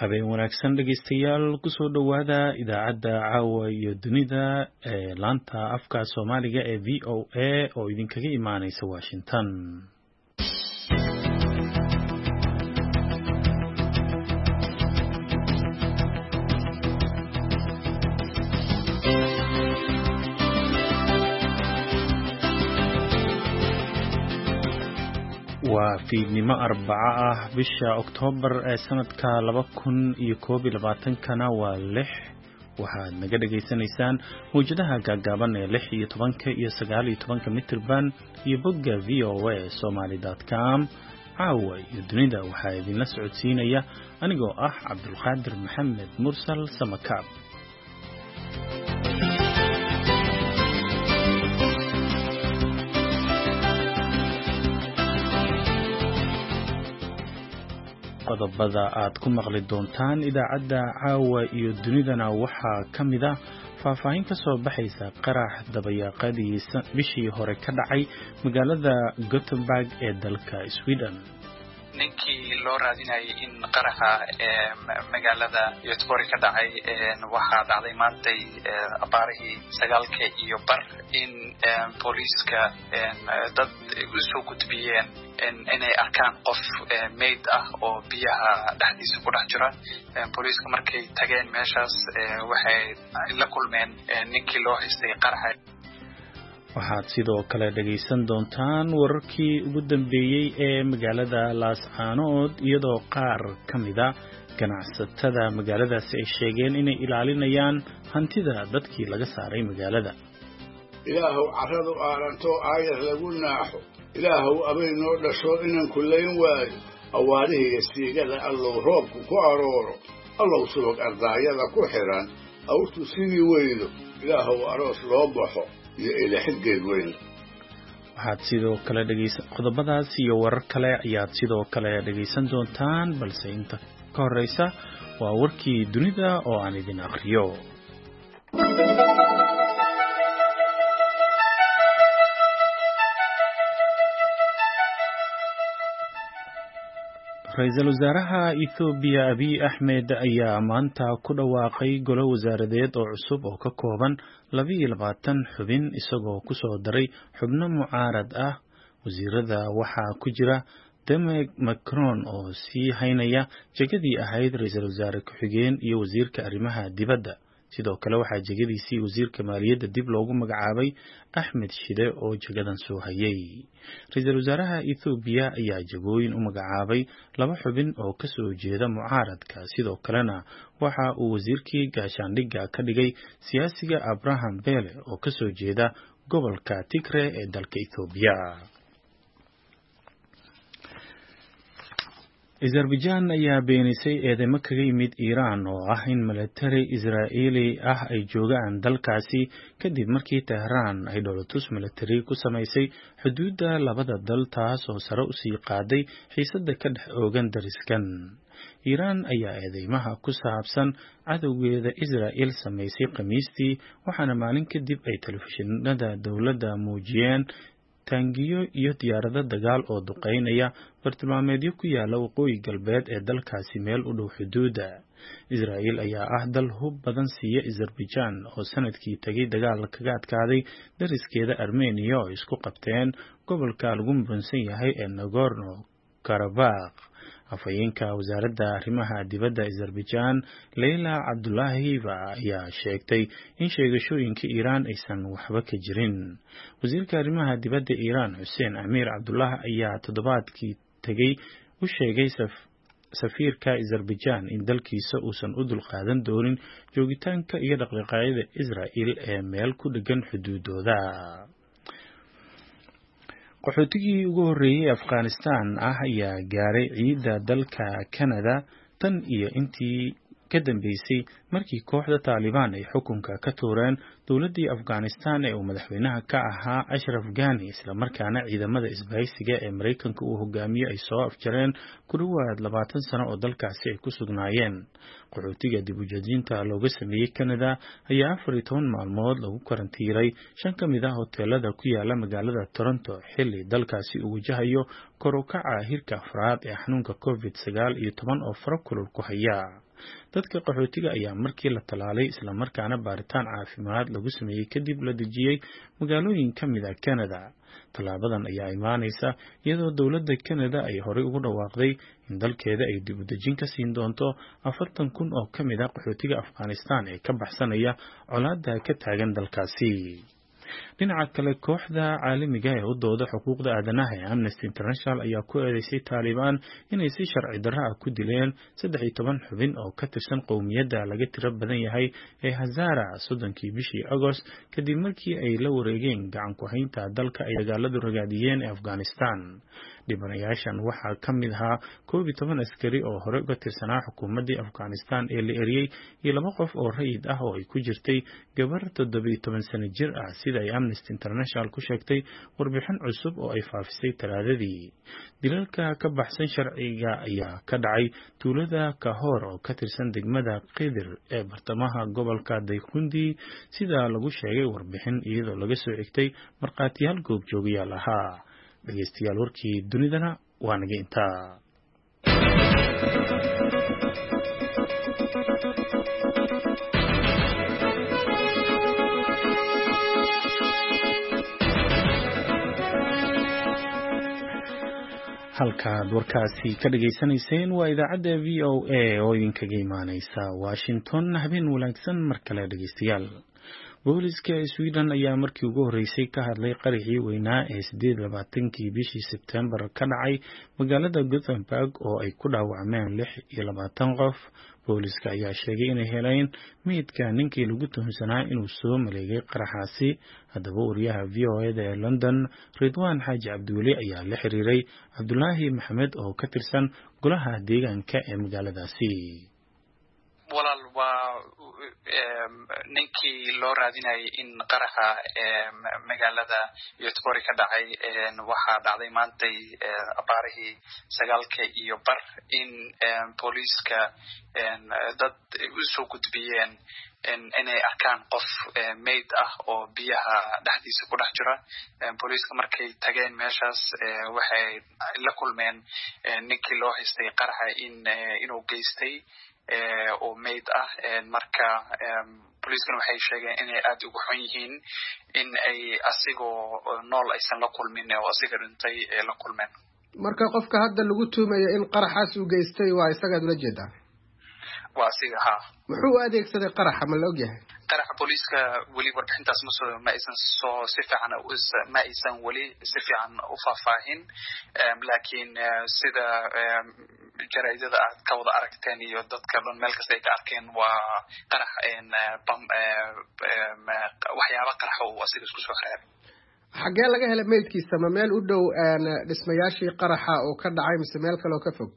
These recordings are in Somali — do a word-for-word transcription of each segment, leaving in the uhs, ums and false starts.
habeen wanaagsan dhegeystayaal kusoo dhawaada idaacadda caawa iyo dunida ee laanta afka Soomaaliga ee V O A oo idinkaga imaanaysa Washington. waa fiidnimo arbaca ah bisha Oktoobar ee sanadka laba kun iyo koob iyo labaatan kana waa lix waxaad naga dhageysanaysaan mowjadaha gaagaaban ee lix iyo tobanka iyo sagaal iyo tobanka mitirban iyo bogga v o a somali dot com. caawa iyo dunida waxaa idinla socodsiinaya anigoo ah Cabdulqaadir Maxamed Mursal Samakaab. qodobada aad ku maqli doontaan idaacadda caawa iyo dunidana waxaa ka mid ah faahfaahin ka soo baxaysa qarax dabayaaqadii bishii hore ka dhacay magaalada Gothenburg ee dalka Sweden. ninkii loo raadinayay in qaraxa magaalada Göteborg ka dhacay waxaa dhacday maantay abaarihii sagaalka iyo bar in booliiska dad soo gudbiyeen inay arkaan qof meyd ah oo biyaha dhexdiisa ku dhex jira. booliiska markay tageen meeshaas waxay la kulmeen ninkii loo haystay qaraxa. waxaad sidoo kale dhageysan doontaan wararkii ugu dambeeyay ee magaalada Laascaanood iyadoo qaar ka mid ah ganacsatada magaaladaasi ay sheegeen inay ilaalinayaan hantida dadkii laga saaray magaalada. ilaahow carradu aaranto aayar lagu naaxo, ilaahow abay noo dhasho inaan kullayn waayo, awaarihiiyo siigada allow roobku ku arooro, allow subag ardaayada ku xiran awrtu sidii weydo, ilaahow aroos loo baxo iyo ilaahgeed weyn. waxaad sidoo kale dhageysan qodobadaas iyo warar kale ayaad sidoo kale dhageysan doontaan, balse inta ka horeysa waa warkii dunida oo aan idin akhriyo. Ra'iisul Wasaaraha Ethiopia Abiy Ahmed ayaa maanta ku dhawaaqay golo wasaaradeed oo cusub oo ka kooban laba iyo labaatan xubin isagoo ku soo daray xubno mucaarad ah. wasiirada waxaa ku jira Demek Macron oo sii haynaya jagadii ahayd ra'iisul wasaare ku-xigeen iyo wasiirka arrimaha dibadda. sidoo kale waxaa jagadiisii wasiirka maaliyadda dib loogu magacaabay Ahmed Shide oo jagadan soo hayay. ra'iisul wasaaraha Ethiopia ayaa jagooyin u magacaabay laba xubin oo ka soo jeeda mucaaradka. sidoo kalena waxa uu wasiirkii gaashaandhigga ka dhigay siyaasiga Abraham Bele oo ka soo jeeda gobolka Tigray ee dalka Ethiopia. Azerbaijan ayaa beenisay eedeymo kaga yimid Iran oo ah in military Israeli ah ay joogaan dalkaasi kadib markii Tehran ay dowlatus military ku samaysay xuduudda labada dal, taas oo sare u sii qaaday xiisadda ka dhex oogan dariskan. Iran ayaa eedeymaha ku saabsan cadowgeeda Israel samaysay Khamiistii, waxaana maalin kadib ay telefishinada dowladda muujiyeen taangiyo iyo diyaarado dagaal oo duqeynaya bartilmaameedyo ku yaala waqooyi galbeed ee dalkaasi meel u dhow xuduudda. Israel ayaa ah dal hub badan siiya Azerbaijan oo sanadkii tagay dagaal kaga adkaaday dariskeeda Armenia oo isku qabteen gobolka lagu muransan yahay ee Nagorno-Karabakh. afhayeenka wasaaradda arrimaha dibadda Azerbaijan Leyla Abdullahieva ayaa sheegtay in sheegashooyinka Iran aysan waxba ka jirin. wasiirka arrimaha dibadda Iran Hussein Amir Abdullah ayaa toddobaadkii tagay u sheegay safiirka Azerbaijan in dalkiisa uusan u dulqaadan doonin joogitaanka iyo dhaqdhaqaaqyada Israel ee meel ku dhegan xuduudooda. qaxootigii ugu horreeyay Afghanistan ah ayaa gaaray ciidda dalka Canada tan iyo intii ka dambeysay markii kooxda Taliban ay xukunka ka tuureen dowladdii Afghanistan ee uu madaxweynaha ka ahaa Ashraf Ghani, isla markaana ciidamada isbahaysiga ee Mareykanka uu hogaamiyo ay soo afjareen ku dhawaad labaatan sano oo dalkaasi ay ku sugnaayeen. qaxootiga dib u dejinta looga sameeyay Canada ayaa afar iyo toban maalmood lagu karantiiray shan ka mid ah hoteelada ku yaala magaalada Toronto xilli dalkaasi uu wajahayo kor u kaca hirka afraad ee xanuunka COVID sagaal iyo toban oo faro kulul ku haya. dadka qaxootiga ayaa markii la talaalay isla markaana baaritaan caafimaad lagu sameeyey kadib la dejiyey magaalooyin ka mid ah Canada. Tallaabadan ayaa imaanaysa iyadoo dowladda Canada ay horey ugu dhawaaqday in dalkeeda ay dib u dejin ka siin doonto afartan kun oo ka mid ah qaxootiga Afghanistan ee ka baxsanaya colaadda ka taagan dalkaasi. dhinaca kale kooxda caalamiga ee u dooda xuquuqda aadanaha ee Amnesty International ayaa ku eedeysay Taliban inay si sharci darro ah ku dileen saddex iyo toban xubin oo ka tirsan qowmiyadda laga tiro badan yahay ee Hazara soddonkii bishii August kadib markii ay la wareegeen gacan ku haynta dalka ay dagaaladu ragaadiyeen ee Afghanistan. dhibanayaashan waxaa ka mid ahaa koob iyo toban askari oo hore uga tirsanaa xukuumaddii Afghanistan ee la eriyey iyo laba qof oo rayid ah oo ay ku jirtay gabar toddoba iyo toban sano jir ah sida ay Amnesty International ku sheegtay warbixin cusub oo ay faafisay Talaadadii. dilalka ka baxsan sharciga ayaa ka dhacay tuulada Kahor oo ka tirsan degmada Qidir ee bartamaha gobolka Dayqundi sida lagu sheegay warbixin iyadoo laga soo xigtay markhaatiyaal goobjoogayaal ahaa. dhegeystayaal warkii dunidana waa naga intaa. halkaad warkaasi ka dhageysanayseen waa idaacadda V O A oo idinkaga imaaneysa Washington. habeen wanaagsan mar kale dhegeystayaal. booliska Sweden ayaa markii ugu horeysay ka hadlay qarixii weynaa ee sideed iyo labaatankii bishii September ka dhacay magaalada Gothenburg oo ay ku dhaawacmeen lix iyo labaatan qof. booliska ayaa sheegay inay heleen meydka ninkii lagu tuhunsanaa inuu soo maleegay qaraxaasi. haddaba wariyaha V O A ee London Ridwan Xaaji Cabdiweli ayaa la xiriiray Cabdulaahi Maxamed oo ka tirsan golaha deegaanka ee magaaladaasi. walaal waa ninkii loo raadinayay in qaraxa magaalada Göteborg ka dhacay waxaa dhacday maantay abaarihii sagaalka iyo bar in booliiska dad u soo gudbiyeen inay arkaan qof meyd ah oo biyaha dhexdiisa ku dhex jira. booliiska markay tageen meeshaas waxay la kulmeen ninkii loo haystay qaraxa in inuu geystay oo meyd ah. marka booliiskana waxay sheegeen inay aad ugu xun yihiin in ay asigoo nool aysan la kulmin oo asiga dhintay la kulmeen. marka qofka hadda lagu tuumayo in qaraxaas uu geystay waa isagaad ula jeedaa? waa asiga ha. muxuu u adeegsaday qaraxa ma la ogyahay? qaraxa booliiska weli warbixintaas ma soo ma aysan soo si fiican ma aysan weli si fiican u faahfaahin. laakiin sida jaraa'idada aad ka wada aragteen iyo dadka dhan meel kasta ay ka arkeen waa qarax waxyaaba qaraxa uu asiga isku soo xeeray. xaggee laga helay meydkiisa? ma meel u dhow dhismayaashii qaraxa oo ka dhacay mise meel kale oo ka fog?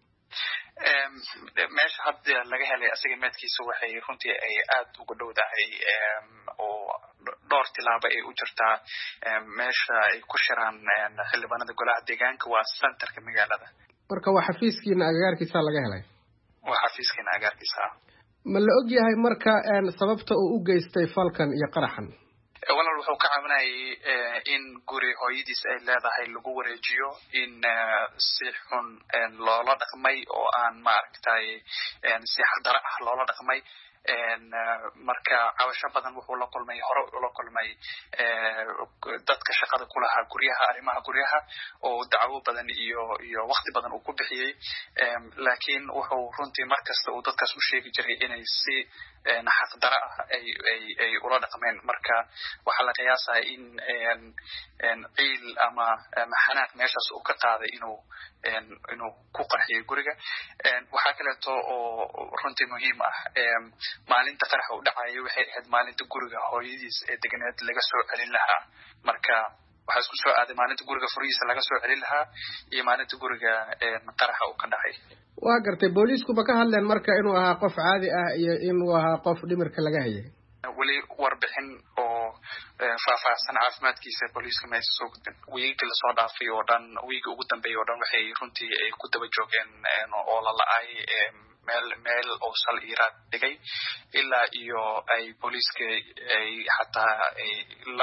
meesha hadda laga helay asiga meedkiisa waxay runtii ay aad uga dhowdahay oo dhowr tilaabo ay u jirtaa meesha ay ku shiraan xildhibaanada golaha deegaanka. waa centerka magaalada. marka waa xafiiskiina agagaarkiisa laga helay? waa xafiiskiina agagaarkiisa. ma la og yahay marka sababta uu u geystay falkan iyo qaraxan? walaal wuxuu ka caawinayay in guri hooyadiis ay leedahay lagu wareejiyo in si xun loola dhaqmay oo aan maaragtay si xardaro ah loola dhaqmay. marka cabasho badan wuxuu la kulmay hore ula kulmay dadka shaqada ku lahaa guryaha arrimaha guryaha oo dacwo badan iyo iyo waqti badan uu ku bixiyey. laakiin wuxuu runtii markasta uu dadkaas u sheegi jiray inay si xaq dara ah ay ay ay ula dhaqmeen. marka waxaa la qiyaasaa in ciil ama ama xanaaq meeshaas uu ka qaaday inuu inuu ku qarxiyay guriga. waxaa kaleeto oo runtii muhiim ah maalinta qaraxa uu dhacayay waxay ahayd maalinta guriga hooyadiis ee deganeed laga soo celin lahaa. marka waxaa isku soo aaday maalinta guriga furihiisa laga soo celin lahaa iyo maalinta guriga qaraxa uu ka dhacay. waa gartay. booliisku ma ka hadleen marka inuu ahaa qof caadi ah iyo inuu ahaa qof dhimirka laga hayay? weli warbixin oo faahfaahsan caafimaadkiisa booliiska ma aysan soo gudbin. wiigii lasoo dhaafay oo dhan wiigii ugu dambeeyay oo dhan waxay runtii ay ku daba joogeen oo la la-ay meel meel oo sal iiraad dhigay ilaa iyo ay booliiska ay xataa la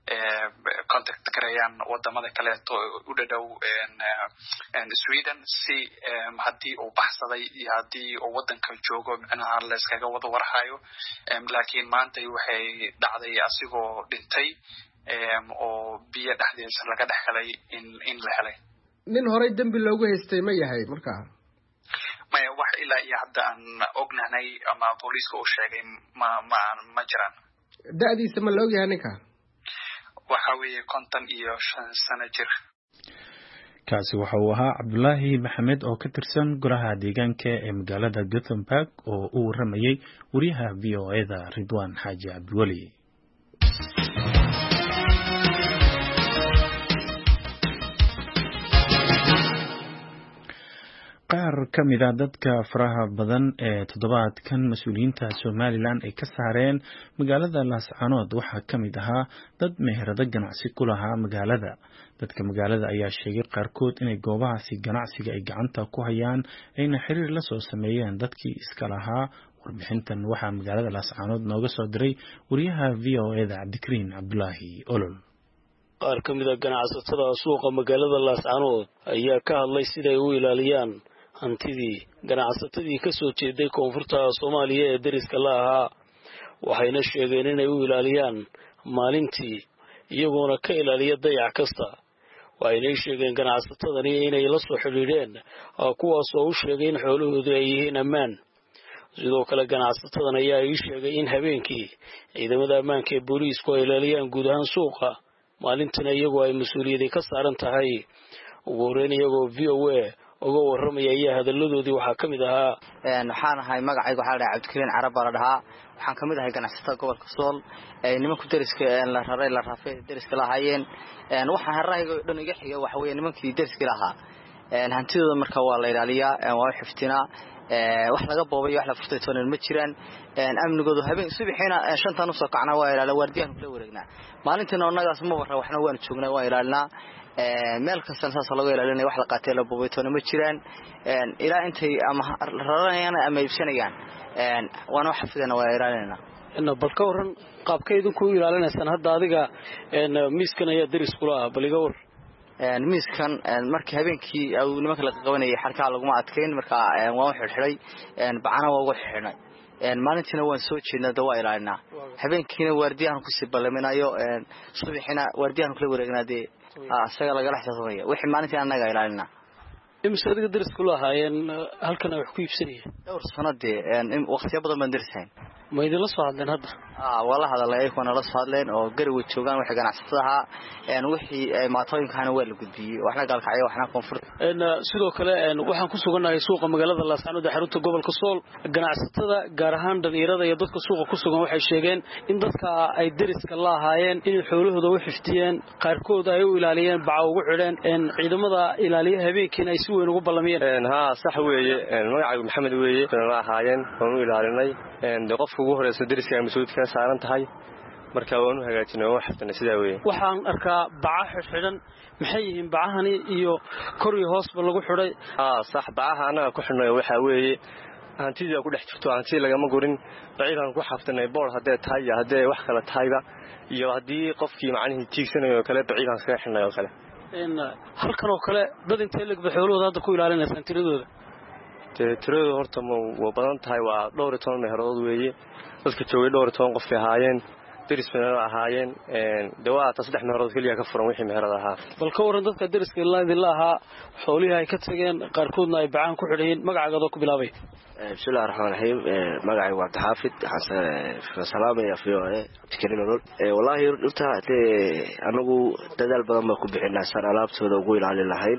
contact gareeyaan wadamada kaleeto u dhadhow Sweden si haddii uu baxsaday iyo haddii uu wadanka joogo macnaha la iskaga wada warhayo laakiin maanta waxay dhacday asigoo dhintay oo biyo dhexdiisa laga dhaxlay in in la helay nin horay dambi loogu haystay ma yahay markaa maya wax ilaa iyo hadda aan ognahay ama booliiska uu sheegay ma ma ma jiraan da'diisa ma la ogyahay ninka waxa weeye konton iyo shan sano jir kaasi waxa uu ahaa Cabdullaahi Maxamed oo ka tirsan golaha deegaanka ee magaalada Gothenburg oo uu waramayay wariyaha V O A da Ridwan Xaaji Cabdiwali qaar kamid ah dadka faraha badan ee toddobaadkan mas'uuliyiinta Somaliland ay ka saareen magaalada Laascaanood waxa kamid ahaa dad meherado ganacsi ku lahaa magaalada dadka magaalada ayaa sheegay qaarkood inay goobahaasi ganacsiga ay gacanta ku hayaan ayna xiriir la soo sameeyeen dadkii iska lahaa warbixintan waxa magaalada Laascaanood nooga soo diray wariyaha V O A da Cabdikariin Cabdulaahi Olol qaar kamid ah ganacsatada suuqa magaalada Laascaanood ayaa ka hadlay sida ay u ilaaliyaan hantidii ganacsatadii ka soo jeeday koonfurta Soomaaliya ee dariska la ahaa waxayna sheegeen inay u ilaaliyaan maalintii iyagoona ka ilaaliya dayac kasta waxayna sheegeen ganacsatadani inay la soo xiriireen kuwaas oo u sheegay in xoolahoodu ay yihiin ammaan sidoo kale ganacsatadan ayaa ay sheegay in habeenkii ciidamada ammaanka ee booliisku ay ilaaliyaan guud ahaan suuqa maalintina iyagoo ay mas'uuliyadi ka saaran tahay ugu horeyn iyagoo V O A uga waramaya ayaa hadaladoodii waxaa kamid ahaa een waxaan ahay magacaygu waxa la dhahaa Cabdikariin Carab la dhahaa waxaan kamid ahay ganacsatada gobolka Sool ee nimanka dariska la raray la rafay dariska la hayeen een waxaan harayga dhan iga xiga waxa weeye nimankii dariska lahaa een hantidooda marka waa la ilaaliyaa waa xiftinaa ee wax laga boobay wax la furtay toonel ma jiraan een amnigoodu habeen subaxina shantan u soo kacnaa waa ilaalin waardiyan kula wareegnaa maalintina annagaas ma warra waxna waan joognaa waa ilaalinaa ee meel kasta saas lagu ilaalinayo wax la qaatay la boobay toona ma jiraan een ilaa intay ama raranayaan ama iibsanayaan een waan wax xafidana waa ilaalinaa in balka waran qaabkeedu ku ilaalinaysan hadda adiga een miiskan ayaa daris kula baliga war een miiskan markii habeenkii uu nimanka la qabanayay xarka lagu ma adkeyn marka waan xirxiray een bacana waa ugu xirnay een maalintina waan soo jeednaa dawaa ilaalinaa habeenkiina waardiyahan ku sii balaminayo een subaxina waardiyahan kula wareegnaadee asaga laga dhaxsaday wixii maalintii anaga ilaalinaa imisa adiga daris kula haayeen halkan wax ku iibsanayeen dhowr sanadii een waqtiyo badan baan darisayn ma idin la soo hadleen hadda ah wala hadalay kuna la soo hadleen oo gariga joogan wax ganacsadaha een wixii maatooyinkaana waa la gudbiyay waxna galkacay waxna koonfur een sidoo kale een waxaan ku suganahay suuqa magaalada Laascaanood ee xarunta gobolka Sool ganacsatada gaar ahaan dhalinyarada iyo dadka suuqa ku sugan waxay sheegeen in dadka ay dariska la ahaayeen in xoolahooda u xiftiyeen qaarkood ay u ilaaliyeen baca ugu xidheen een ciidamada ilaaliyaha habeenkiina ay si weyn ugu ballamiyeen een ha sax weeye een magacaygu Maxamed weeye la ahaayeen oo u ilaalinay een qofka ugu horeeyay dariska mas'uulka saaran tahay marka waan u hagaajinay wax xaftan sida weeye waxaan arkaa baca xidhan maxay yihiin bacahani iyo kor iyo hoosba lagu xidhay ah sax bacaha anaga ku xidhnay waxa weeye hantida ku dhex jirto hanti lagama gurin ciidan ku xaftanay boor hadee tahay hadee wax kala tahayba iyo hadii qofkii macnaheedu tiigsanayo kale ciidan iska xidhnay oo kale in halkan oo kale dad intee lag baxoolooda hadda ku ilaalinaysan tiradooda tirada horta ma waa badan tahay waa dhowr iyo toban meherood weeye dadka joogay dhowr iyo toban qof ahaayeen darisna ahaayeen een dawaata saddex meherood kaliya ka furan wixii meherad ahaa bal ka waran dadka dariska ilaa lahaa xoolihi ay ka tageen qaarkoodna ay bacaan ku xidheen magacaaga ku bilaabay bismillaahir rahmaanir rahiim magacaygu waa Xaafid xasan salaamaya fiyo tikirino ee wallahi dhulta anagu dadaal badan ma ku bixinaa san alaabtooda ugu ilaalin lahayn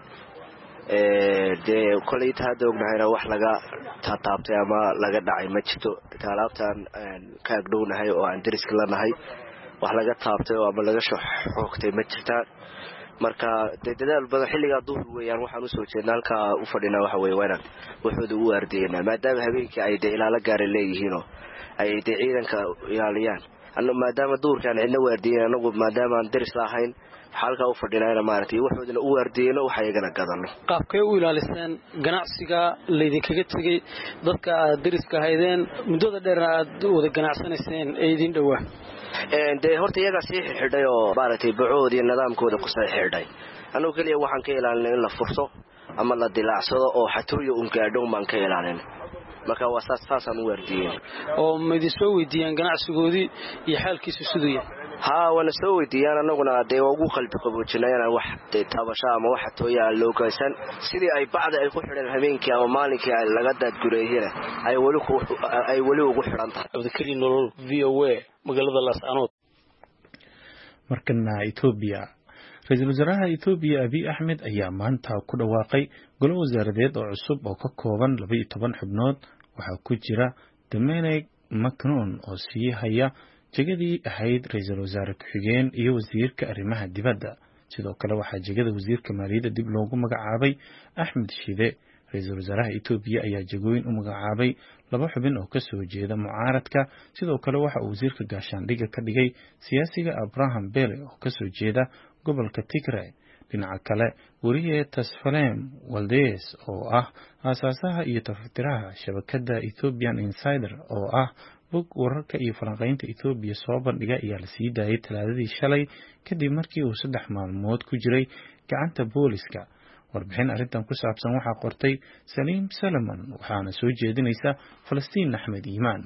ee de kulay taado ognahayna wax laga taabtay ama laga dhacay ma jirto alaabtan ka agdhownahay oo aan dariska lanahay wax laga taabtay oo ama laga xoogtay ma jirta marka dadaal badan xilliga duur weeyaan waxaan u soo jeednaa halka u fadhina waxa weey weeyaan wuxuu u waardeeyna maadaama habeenkii ay de ilaala gaar leeyihiin oo ay de ciidanka ilaaliyaan anna maadaama duurkan cidna waardeeyeen anagu maadaama aan daris ahayn halka u fadhinayna maartay wuxuudna u waardeeyno waxa iyagana gadano qaabkay u ilaaliseen ganacsiga leedinkaga tagay dadka aad dariska haydeen muddada dheer aad wada ganacsanayseen ee idin dhawaa ee de horta iyaga si xidhay oo maartay buucoodii nidaamkooda ku soo xidhay anu kaliya waxaan ka ilaalinay in la furto ama la dilaacsado oo xatooyo un gaadho maan ka ilaalin marka wasaas faasan u waardiiyeen oo meedii soo weydiiyaan ganacsigoodii iyo xaalkiisu sidoo yahay ها وانا سوي ديانا نقولنا دي وقو قلبي قبوجنا أنا واحد تابشة ما واحد تويا لوكاسن سيدي أي بعد أي قحر الهمين كي أو مالك لقدر جريهنا أي ولو أي ولو قحر أنت ذكرين نقول في أوه مقلد الله سعنود مركنا إثيوبيا رئيس الوزراء إثيوبيا أبي أحمد أيام مانتا كل واقع قالوا وزارة عصب أو كوبان لبي طبعا حبنود وحكوجرا دمينك مكنون أو سيهايا jegadi ahayd ra'iisul wasaare ku-xigeen iyo wasiirka arrimaha dibadda sidoo kale waxaa jegada wasiirka maaliyadda dib loogu magacaabay Axmed Shide ra'iisul wasaaraha Itoobiya ayaa jegooyin u magacaabay laba xubin oo ka soo jeeda mucaaradka sidoo kale waxa uu wasiirka gaashaandhigga ka dhigay siyaasiga Abraham Bele oo ka soo jeeda gobolka Tigray dhinaca kale wariye Tasfalem Waldes oo ah aasaasaha iyo tafatiraha shabakadda Ethiopian Insider oo ah bog wararka iyo falanqaynta Itoobiya soo bandhiga ayaa la sii daayay talaadadii shalay kadib markii uu saddex maalmood ku jiray gacanta booliska warbixin arrintan ku saabsan waxaa qortay Salim Salman waxaana soo jeedinaysa Falastiin Axmed Iimaan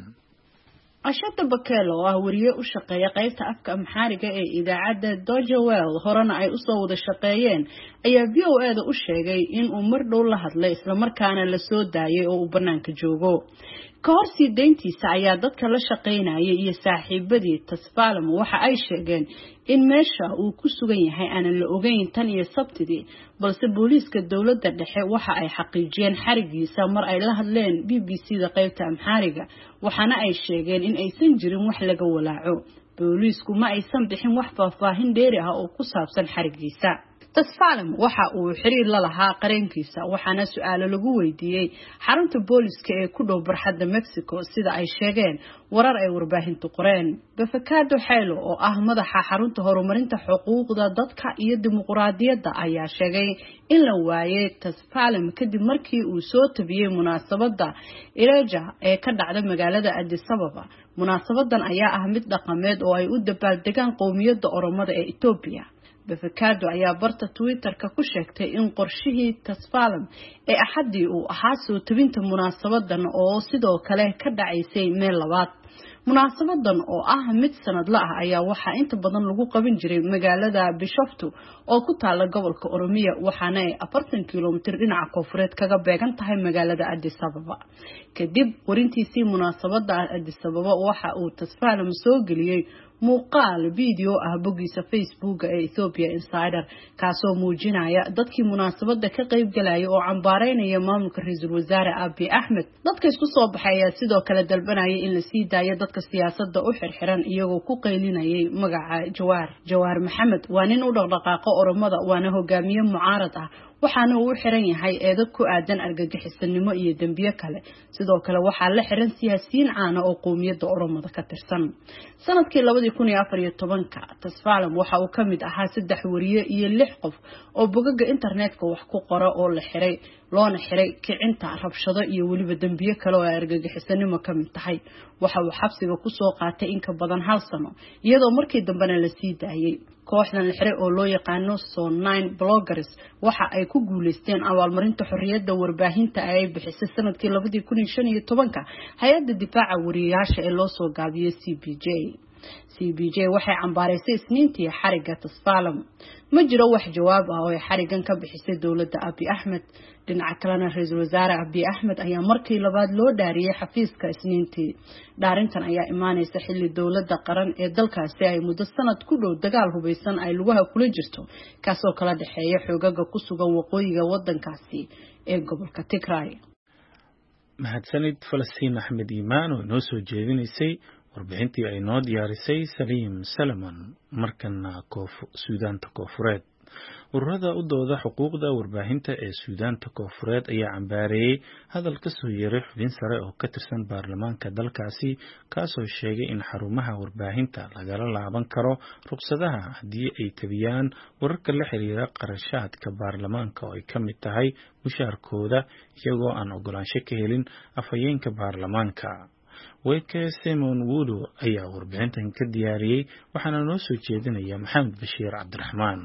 Ashada Bakelo oo ah wariye u shaqeeya qaybta afka Amxaariga ee idaacadda Deutsche Welle horena ay u soo wada shaqeeyeen ayaa V O A da u sheegay in uu mar dhow la hadlay isla markaana la soo daayay oo uu banaanka joogo ka hor sii deyntiisa ayaa dadka la shaqeynayay iyo saaxiibadii Tasfalem waxa ay sheegeen in meesha uu ku sugan yahay aan la ogeyn tan iyo Sabtidii balse booliiska dawladda dhexe waxa ay xaqiijiyeen xarigiisa mar ay la hadleen B B C da qaybta Amxaariga waxaana ay sheegeen in aysan jirin wax laga walaaco booliisku ma aysan bixin wax faahfaahin dheeri ah oo ku saabsan xarigiisa Tasfalem waxa uu xiriir la lahaa qareenkiisa waxaana su'aalo lagu weydiiyay xarunta booliska ee ku dhow barxadda Mexico sida ay sheegeen warar ay warbaahintu qoreen Befekado Xaylo oo ah madaxa xarunta horumarinta xuquuqda dadka iyo dimuqraadiyadda ayaa sheegay in la waayay Tasfalem kadib markii uu soo tabiyay munaasabadda Ireja ee ka dhacday magaalada Addis Ababa munaasabadan ayaa ah mid dhaqameed oo ay u dabaaldegaan qowmiyadda Oromada ee Itoobiya Befekado ayaa barta Twitter-ka ku sheegtay in qorshihii Tasfalem ee axadii uu ahaa soo tabinta munaasabadan oo sidoo kale ka dhacaysay meel labaad munaasabadan oo ah mid sanadle ah ayaa waxa inta badan lagu qaban jiray magaalada Bishoftu oo ku taala gobolka Oromiya waxaana ay afartan kiiloomitir dhinaca koonfureed kaga beegan tahay magaalada Addis Ababa kadib warintiisii munaasabada Addis Ababa waxa uu Tasfalem soo geliyay muuqaal video ah bogiisa Facebook ee Ethiopia Insider kaasoo muujinaya dadkii munaasabada ka qayb galay oo cambaareynaya maamulka ra'iisul wasaare Abiy Ahmed dadka isku soo baxay sidoo kale dalbanaya in la sii daayo dadka siyaasadda u xirxiran iyagoo ku qaylinayay magaca Jawaar Jawaar Maxamed waa nin u dhaqdhaqaaqo Oromada waana hogaamiye mucaarad ah waxaana uu xiran yahay eedo ku aadan argagixisanimo iyo dambiyo kale sidoo kale waxa la xiran siyaasiyiin caan ah oo qowmiyadda Oromada ka tirsan sanadkii laba kun iyo afar iyo toban-ka Tasfalem waxa uu kamid ahaa saddex wariye iyo lix qof oo bogaga internetka wax ku qora oo la xiray loona xiray kicinta rabshado iyo waliba dambiyo kale oo argagixisanimo kamid tahay waxa uu xabsiga ku soo qaatay in ka badan hal sano iyadoo markii dambena la sii daayay kooxdan la xiray oo loo yaqaano So nine bloggers waxa ay ku guuleysteen abaalmarinta xorriyadda warbaahinta ay bixisay sanadkii laba kun iyo shan iyo toban-ka hay'adda difaaca wariyaasha ee loo soo gaabiyay C B J C B J waxay cambaareysay isniintii xariga Tasfalem ma jiro wax jawaab ah oo ay xarigan ka bixisay dawladda Abiy Ahmed dhinaca kalena ra'iisul wasaare Abiy Ahmed ayaa markii labaad loo dhaariyay xafiiska isniintii dhaarintan ayaa imaanaysa xilli dawladda qaran ee dalkaasi ay muddo sanad ku dhow dagaal hubeysan ay lugaha kula jirto kaasoo kala dhaxeeya xoogaga ku sugan waqooyiga wadankaasi ee gobolka Tigray mahadsanid Falastiin Axmed Iimaan oo noo soo jeedinaysay warbixintii ay noo diyaarisay Salim Salman markana koof Suudaanta Koonfureed ururada u dooda xuquuqda warbaahinta ee Suudaanta Koonfureed ayaa cambaareeyay hadal ka soo yeeray xubin sare oo ka tirsan baarlamaanka dalkaasi kaasoo sheegay in xarumaha warbaahinta lagala laaban karo ruqsadaha haddii ay tabiyaan wararka la xiriira qarashaadka baarlamaanka oo ay ka mid tahay mushaarkooda iyagoo aan ogolaansho ka helin afhayeenka baarlamaanka. Weke Simon Wudu ayaa warbixintan ka diyaariyay waxaana noo soo jeedinaya Maxamed Bashiir Cabdiraxmaan.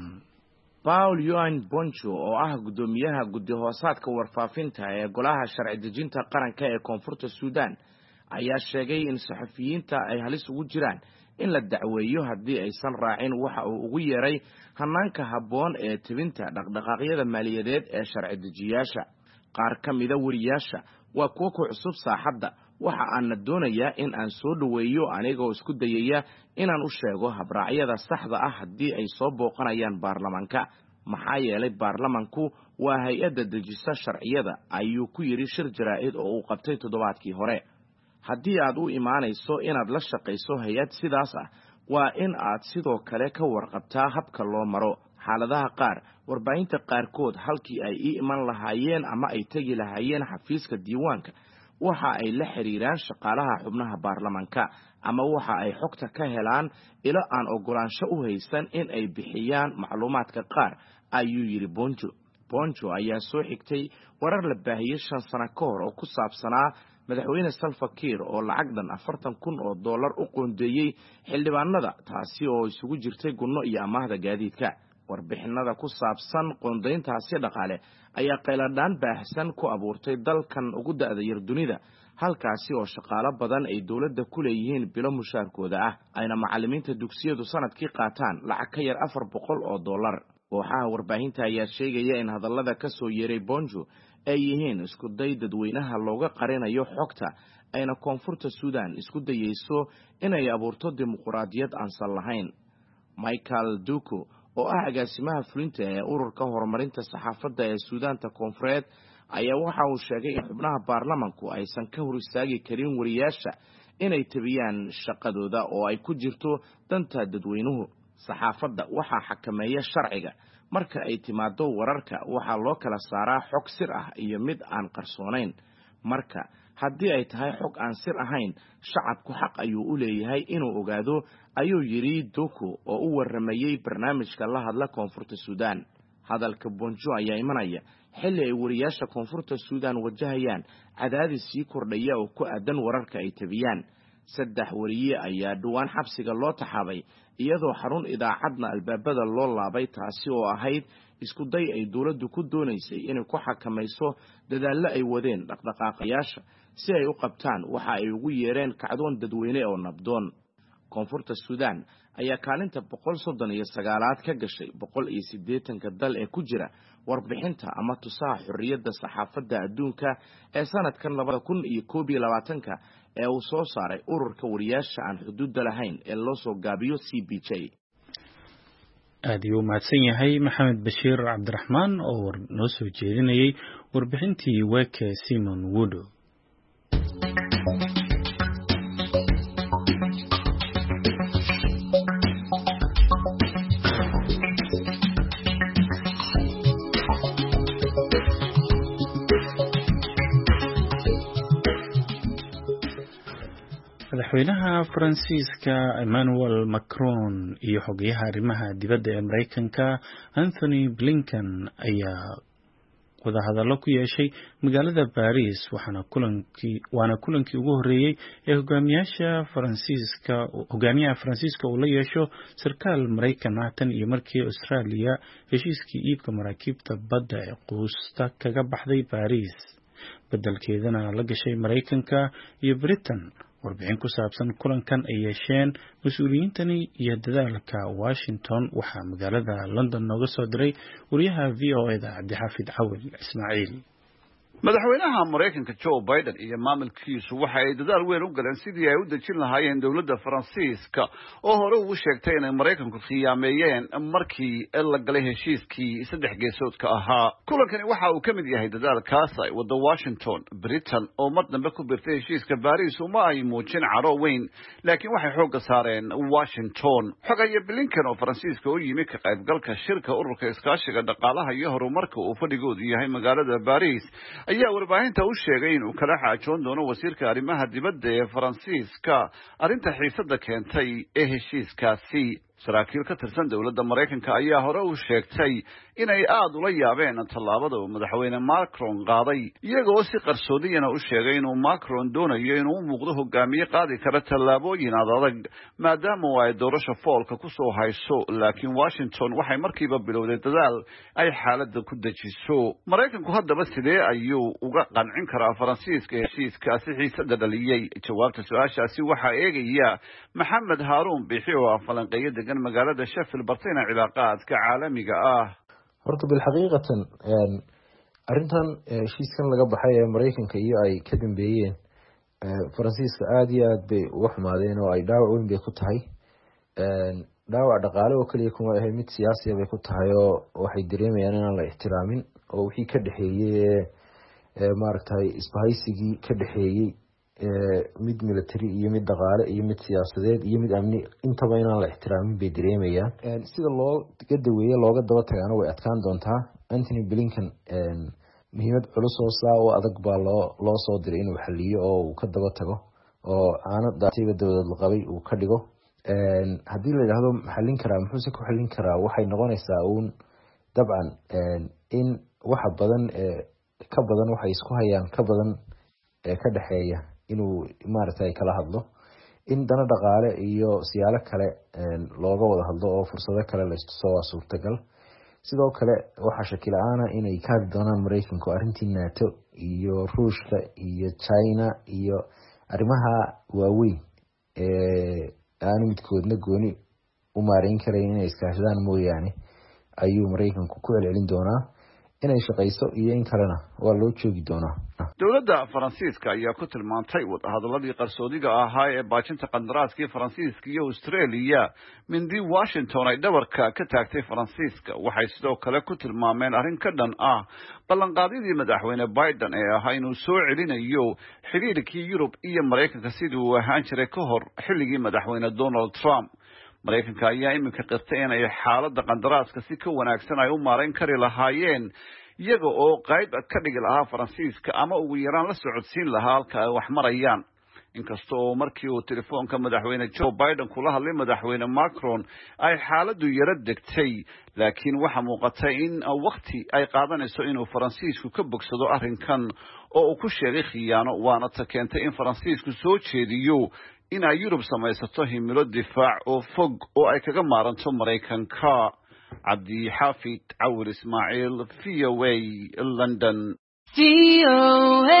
Paul Yohan Boncho oo ah gudoomiyaha guddi hoosaadka warfaafinta ee golaha sharci dejinta qaranka ee Koonfurta Suudaan ayaa sheegay in saxafiyiinta ay halis ugu jiraan in la dacweeyo haddii aysan raacin waxa uu ugu yeeray hanaanka habboon ee tibinta dhaqdhaqaaqyada maaliyadeed ee sharci dejiyaasha. Qaar ka mida wariyaasha waa kuwa ku cusub saaxadda, waxa aan doonayaa in aan soo dhaweeyo anigoo isku dayaya inaan u sheego habraacyada saxda ah haddii ay soo booqanayaan baarlamaanka, maxaa yeelay baarlamaanku waa hay-adda dejisa sharciyada, ayuu ku yidhi shir jaraa'id oo uu qabtay toddobaadkii hore. Haddii aad u imaanayso inaad la shaqayso hay-ad sidaas ah, waa in aad sidoo kale ka warqabtaa habka loo maro. Xaaladaha qaar, warbaahinta qaarkood halkii ay ii iman lahaayeen ama ay tegi lahaayeen xafiiska diiwaanka, waxa ay la xiriiraan shaqaalaha xubnaha baarlamaanka ama waxa ay xogta ka helaan ilo aan ogolaansho u haysan in ay bixiyaan macluumaadka qaar, ayuu yidhi Bonjo. Bonjo ayaa soo xigtay warar la baahiyey shan sano ka hor oo ku saabsanaa madaxweyne Salva Kiir oo lacagdan afartan kun oo dollar u qoondeeyey xildhibaanada, taasi oo isugu jirtay gunno iyo amaahda gaadiidka. Warbixinada ku saabsan qoondeyntaasi dhaqaale ayaa qayladhaan baahsan ku abuurtay dalkan ugu da'da yar dunida, halkaasi oo shaqaalo badan ay dowladda ku leeyihiin bilo mushaarkooda ah, ayna macallimiinta dugsiyadu sanadkii qaataan lacag ka yar afar boqol oo dollar. Kooxaha warbaahinta ayaa sheegaya in hadallada ka soo yeeray Bonjo ay yihiin isku day dadweynaha looga qarinayo xogta, ayna Koonfurta Suudaan isku dayeyso inay abuurto dimuqraadiyad aan sal lahayn. Michael Duku oo ah agaasimaha fulinta ee ururka horumarinta saxaafadda ee Suudaanta Koonfureed ayaa waxa uu sheegay in xubnaha baarlamaanku aysan ka hor istaagi karin wariyaasha inay tabiyaan shaqadooda oo ay ku jirto danta dadweynuhu. Saxaafadda waxaa xakameeya sharciga. Marka ay timaado wararka, waxaa loo kala saaraa xog sir ah iyo mid aan qarsoonayn. Marka haddii ay tahay xog aan sir ahayn, shacabku xaq ayuu u leeyahay inuu ogaado, ayuu yidhi Duku oo u warramayey barnaamijka la hadla Koonfurta Suudaan. Hadalka Bonjo ayaa imanaya xilli ay wariyaasha Koonfurta Suudaan wajahayaan cadaadis sii kordhaya oo ku aadan wararka ay tabiyaan. Saddex wariye ayaa dhowaan xabsiga loo taxaabay iyadoo xarun idaacadna albaabada loo laabay, taasi oo ahayd isku day ay dowladdu ku doonaysay inay ku xakamayso dadaallo ay wadeen dhaqdhaqaaqayaasha si ay u qabtaan waxa ay ugu yeereen kacdoon dadweyne oo nabdoon. Koonfurta Suudaan ayaa kaalinta boqol soddon iyo sagaalaad ka gashay boqol iyo siddeetanka dal ee ku jira warbixinta ama tusaha xorriyadda saxaafadda adduunka ee sanadkan labada kun iyo koob iyo labaatanka ee uu soo saaray ururka wariyaasha aan xuduudda lahayn ee loo soo gaabiyo C B J. aad ayuu mahadsan yahay Maxamed Bashiir Cabdiraxmaan oo noo soo jeedinayay warbixintii Weke Simon Wudu. madaxweynaha Faransiiska Emmanuel Macron iyo xogayaha arrimaha dibadda ee Mareykanka Anthony Blinken ayaa wadahadallo ku yeeshay magaalada Paris waxaana kulankii waana kulankii ugu horeeyay ee hogaamiyaasha Faransiiska hogaamiyaha Faransiiska uu la yeesho sarkaal Mareykan ah tan iyo markii Australia heshiiskii iibka maraakiibta badda ee quusta kaga baxday Paris beddelkeedana la gashay Mareykanka iyo Britain. warbixin ku saabsan kulankan ay yeesheen mas-uuliyiintani iyo dadaalka Washington waxaa magaalada London nooga soo diray wariyaha V O A da Cabdixaafid Cawil Ismaaciil. madaxweynaha Mareykanka Joe Biden iyo maamulkiisu waxa ay dadaal weyn u galeen sidii ay u dejin lahaayeen dawladda Faransiiska oo hore u sheegtay in Mareykanku khiyaameeyeen markii la galay heshiiskii saddex geesoodka ahaa. Kulankani waxa uu ka mid yahay dadaalkaas ay waddo Washington, Britain oo mar dambe ku birtay heshiiska Paris uma ay muujin caro weyn, laakiin waxay xoogga saareen Washington. Xogaye Blinken oo Faransiiska u yimi ka qaybgalka shirka ururka iskaashiga dhaqaalaha iyo horumarka uu fadhigoodu yahay magaalada Paris ayaa warbaahinta u sheegay inuu kala xaajoon doono wasiirka arrimaha dibadda ee Faransiiska arrinta xiisadda keentay ee heshiiskaasi. saraakiil ka tirsan dawladda Mareykanka ayaa hore u sheegtay inay aad ula yaabeen tallaabada uu madaxweyne Macron qaaday, iyagoo si qarsoodiyana u sheegay inuu Macron doonayo inuu u muuqdo hogaamiye qaadi kara tallaabooyin adag maadaama ay doorasho foolka ku soo hayso, laakiin Washington waxay markiiba bilowday dadaal ay xaaladda ku dejiso. Mareykanku haddaba sidee ayuu uga qancin karaa Faransiiska heshiiskaasi xiisadda dhaliyay? Jawaabta su-aashaasi waxaa eegaya Maxamed Haruun Bixi oo ah falanqeeyo degan magaalada Sheffield bartayna cilaaqaadka caalamiga ah. horta bil xaqiiqatan arrintan heshiiskan laga baxay ee Mareykanka iyo ay ka dambeeyeen Faransiiska aad iyo aad bay uga xumaadeen oo ay dhaawac weyn bay ku tahay. dhaawac dhaqaale oo kaliya kuma ahay mid siyaasi ah bay ku tahay oo waxay dareemayaan inaan la ixtiraamin oo wixii ka dhaxeeyay ee maaragtay isbahaysigii ka dhaxeeyay mid military iyo mid dhaqaale iyo mid siyaasadeed iyo mid amni intaba inaan la ixtiraamin bay dareemayaan. sida loo gadaweeyo looga daba tagaana way adkaan doontaa. Anthony Blinken muhiimad culus oo saa u adag baa loo loo soo diray inuu xaliyo oo uu ka daba tago oo aana daatiba dawlad la qabay uu ka dhigo. haddii la yidhaahdo xallin karaa muxuuse ku xallin karaa, waxay noqonaysaa uun dabcan in waxa badan ka badan waxay isku hayaan ka badan ka dhaxeeya inuu maaragtay kala hadlo, in dana dhaqaale iyo siyaalo kale looga wada hadlo oo fursado kale la istuso waa suurtagal. sidoo kale waxaa shaki la-aana inay ka hadli doonaan Mareykanku arrintii NATO iyo Ruushka iyo China iyo arrimaha waaweyn ee aanu midkoodna gooni u maareyn karayn inay iskaashadaan mooyaane ayuu Mareykanku ku celcelin doonaa. inay shaqayso iyo in kalena waa loo joogi doonaa. dawladda Faransiiska ayaa ku tilmaantay wadahadaladii qarsoodiga ahaa ee baajinta qandaraaskii Faransiiska iyo Australia mindii Washington ay dhabarka ka taagtay Faransiiska. waxay sidoo kale ku tilmaameen arrin ka dhan ah ballanqaadyadii madaxweyne Biden ee ahaa inuu soo celinayo xiriirkii Yurub iyo Mareykanka sidii uu ahaan jiray ka hor xilligii madaxweyne Donald Trump. Mareykanka ayaa iminka qirtay inay xaaladda qandaraaska si ka wanaagsan ay u maareyn kari lahaayeen iyaga oo qayb ka dhigi lahaa Faransiiska ama ugu yaraan la socodsiin lahaa halka ay wax marayaan. inkasta oo markii uu telefoonka madaxweyne Joe Biden kula hadlay madaxweyne Macron ay xaaladdu yara degtay, laakiin waxa muuqatay in waqti ay qaadanayso inuu Faransiisku ka bogsado arrinkan oo uu ku sheegay khiyaano, waana ta keentay in Faransiisku soo jeediyo in ay Yurub samaysato himilo difaac oo fog oo ay kaga maaranto Mareykanka. Cabdi Xaafid Cawir Ismaaciil, V O A, London. V O A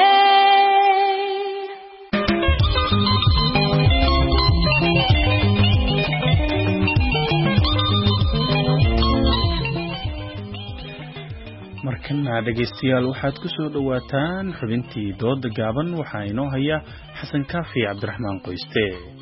markana dhegaystayaal waxaad ku soo dhawaataan xubintii dooda gaaban. waxaa inoo haya Xasan Kaafi Cabdiraxmaan Qoyste.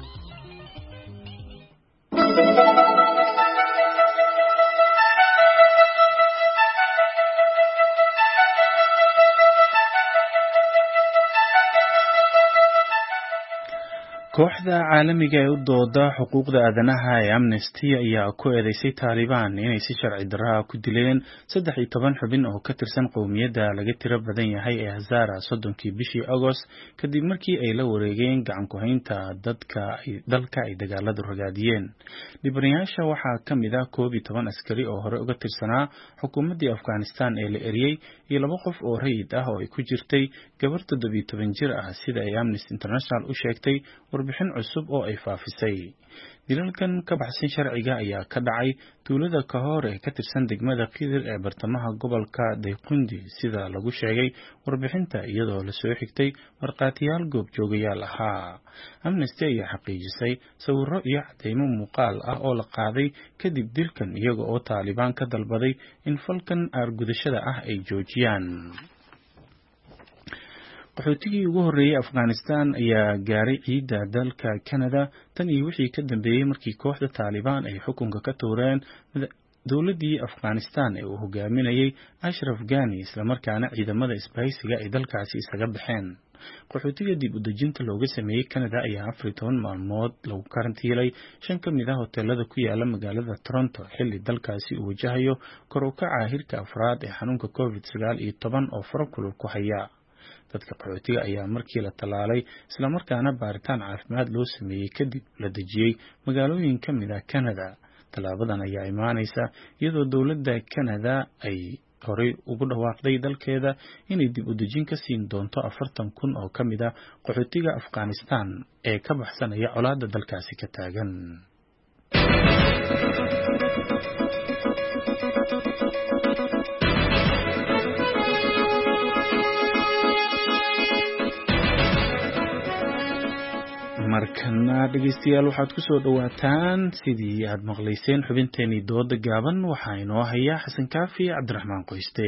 kooxda caalamiga ee u dooda xuquuqda aadanaha ee Amnesty ayaa ku eedeysay Taliban inay si sharci darro ku dileen saddex iyo toban xubin oo ka tirsan qowmiyadda laga tiro badan yahay ee Hazara soddonkii bishii Agost kadib markii ay la wareegeen gacan ku haynta dadka dalka ay dagaaladu ragaadiyeen. Dhibanayaasha waxaa ka mid ah koob iyo toban askari oo hore uga tirsanaa xukuumaddii Afghanistan ee la eriyey iyo laba qof oo rayid ah oo ay ku jirtay gabar toddoba iyo toban jir ah sida ay Amnesty International u sheegtay warbixin cusub oo ay faafisay. dilalkan ka baxsan sharciga ayaa ka dhacay tuulada Kahor ee ka tirsan degmada Qidir ee bartamaha gobolka Dayqundi sida lagu sheegay warbixinta, iyadoo la soo xigtay marqaatiyaal goobjoogayaal ahaa. Amnesty ayaa xaqiijisay sawirro iyo cadeymo muuqaal ah oo la qaaday kadib dilkan, iyaga oo Taliban ka dalbaday in falkan aargudashada ah ay joojiyaan. qaxootigii ugu horreeyay Afghanistan ayaa gaaray ciidda dalka Canada tan iyo wixii ka dambeeyay markii kooxda Taliban ay xukunka ka tuureen dowladii Afghanistan ee uu hogaaminayay Ashraf Ghani isla markaana ciidamada isbahaysiga ay dalkaasi isaga baxeen. qaxootiga dib u dejinta looga sameeyay Canada ayaa afar iyo toban maalmood lagu karantiilay shan ka mid ah hoteelada ku yaala magaalada Toronto xilli dalkaasi uu wajahayo kor u kaca hirka afraad ee xanuunka covid sagaal iyo toban oo farakulul ku haya. dadka qaxootiga ayaa markii la talaalay isla markaana baaritaan caafimaad loo sameeyay kadib la dejiyay magaalooyin ka mid ah Canada. talaabadan ayaa imaanaysa iyadoo dowladda Canada ay horey ugu dhawaaqday dalkeeda inay dib u dejin ka siin doonto afartan kun oo ka mid ah qaxootiga Afghanistan ee ka baxsanaya colaadda dalkaasi ka taagan. markana dhegeystayaal waxaad ku soo dhawaataan sidii aad maqlayseen xubinteenii dooda gaaban waxaa inoo haya Xasan Kaafi Cabdiraxmaan Qoyste.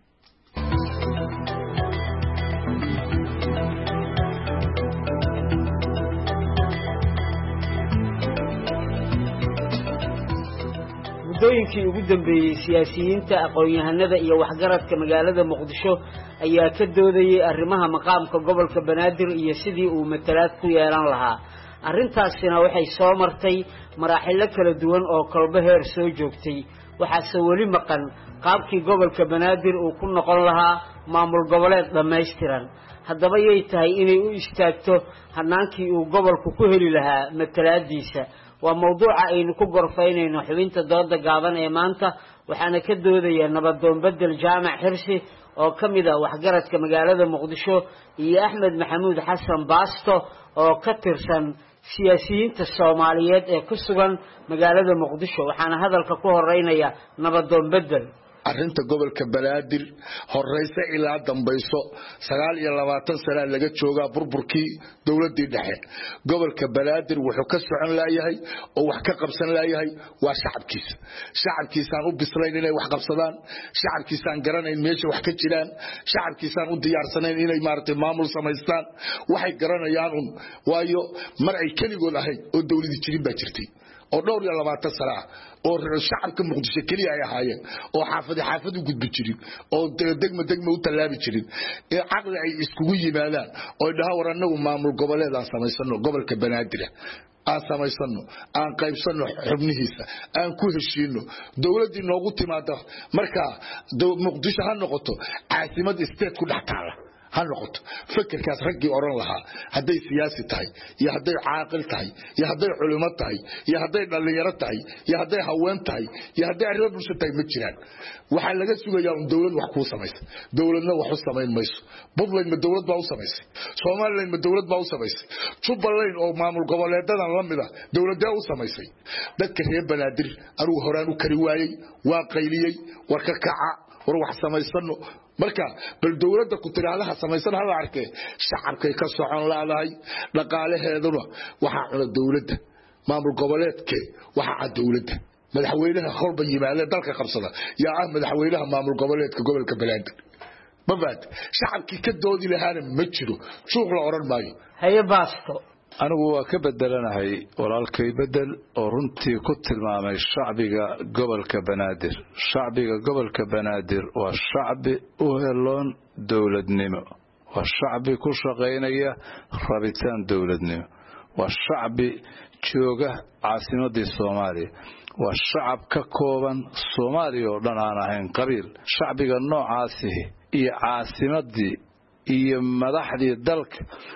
muddooyinkii ugu dambeeyey siyaasiyiinta aqoon-yahanada iyo waxgaradka magaalada Muqdisho ayaa ka doodayay arrimaha maqaamka gobolka Banaadir iyo sidii uu matalaad ku yeelan lahaa. arrintaasina waxay soo martay maraaxilo kala duwan oo kolba heer soo joogtay. waxaase weli maqan qaabkii gobolka Banaadir uu ku noqon lahaa maamul goboleed dhammaystiran. haddaba yay tahay inay u istaagto hanaankii uu gobolku ku heli lahaa matalaadiisa. waa mawduuca aynu ku gorfaynayno xubinta dooda gaaban ee maanta waxaana ka doodaya nabadoon bedel jaamac xirsi oo ka mid ah waxgaradka magaalada Muqdisho iyo Axmed Maxamuud Xasan Baasto oo ka tirsan siyaasiyiinta Soomaaliyeed ee ku sugan magaalada Muqdisho. waxaana hadalka ku horeynaya nabadoon bedel. arrinta gobolka Banaadir horeysa ilaa dambayso sagaal iyo labaatan sano laga joogaa burburkii dawladii dhexe. gobolka Banaadir wuxuu ka socon laayahay oo wax ka qabsan laayahay waa shacabkiisa. shacabkiisaan u bislayn inay wax qabsadaan, shacabkiisaan garanayn meesha wax ka jiraan, shacabkiisaan u diyaarsanayn inay maartay maamul samaystaan. waxay garanayaan un waayo mar ay kaligood ahayd oo dawladii jirin baa jirtay oo dhowr iyo labaatan sano ah oo shacabka Muqdisho kaliya ay ahaayeen oo xaafada xaafad u gudbi jirin oo degmo degmo u talaabi jirin ee aqli ay iskugu yimaadaan oo dhaha waranagu maamul goboleed aan samaysano gobolka Banaadir aan samaysano aan qaybsano xubnihiisa aan ku heshiino dawladii noogu timaado marka Muqdisho ha noqoto caasimad state ku dhaxtaala ha noqoto. fikirkaas raggii oran lahaa haday siyaasi tahay iyo haday caaqil tahay iyo haday culimo tahay iyo haday dhalinyaro tahay iyo haday haween tahay iyo haday arrimo bulsho tahay ma jiraan. waxa laga sugayaa in dawlad wax ku samayso. dawladna wax u samayn mayso. Puntland ma dawlad baa u samaysay, Soomaaliland ma dawlad baa u samaysay, Jubbaland oo maamul goboleedadan la mid ah dawladda u samaysay. dadka reer Banaadir anigu horaan u kari waayay waa qayliyay war ka kaca war wax samaysano marka bal dawladda ku tiraadaha samaysan hal arkay shacabkay ka socon laadahay dhaqaalaheeduna waxa cuna dawladda maamul goboleedka waxa cad dawladda madaxweynaha xorba yimaada dalka qabsada yaa ah madaxweynaha maamul goboleedka gobolka Banaadir. babad shacabkii ka doodi lahaana ma jiro suuq la oran maayo. haye baasto anigu waa ka bedelanahay walaalkay bedel oo runtii ku tilmaamay shacbiga gobolka Banaadir. shacbiga gobolka Banaadir waa shacbi u heloon dawladnimo, waa shacbi ku shaqeynaya rabitaan dawladnimo, waa shacbi jooga caasimadii Soomaaliya, waa shacab ka kooban Soomaaliya oo dhan aan ahayn qabiil. shacbiga noocaasi iyo caasimadii iyo madaxdii dalka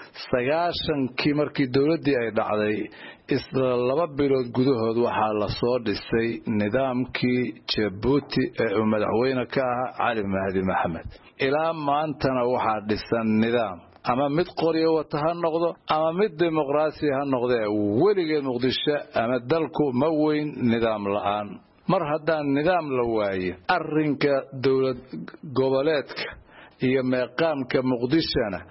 sagaashankii markii dawladii ay dhacday isla laba bilood gudahood waxaa la soo dhisay nidaamkii Djibouti ee uu madaxweyne ka ahaa Cali Mahdi Maxamed. ilaa maantana waxaa dhisan nidaam ama mid qoriyo wata ha noqdo ama mid dimuqraasi ha noqdo weligeed Muqdisho ama dalku ma weyn nidaam la'aan. mar haddaan nidaam la waayo arrinka dawlad goboleedka iyo meeqaamka Muqdishona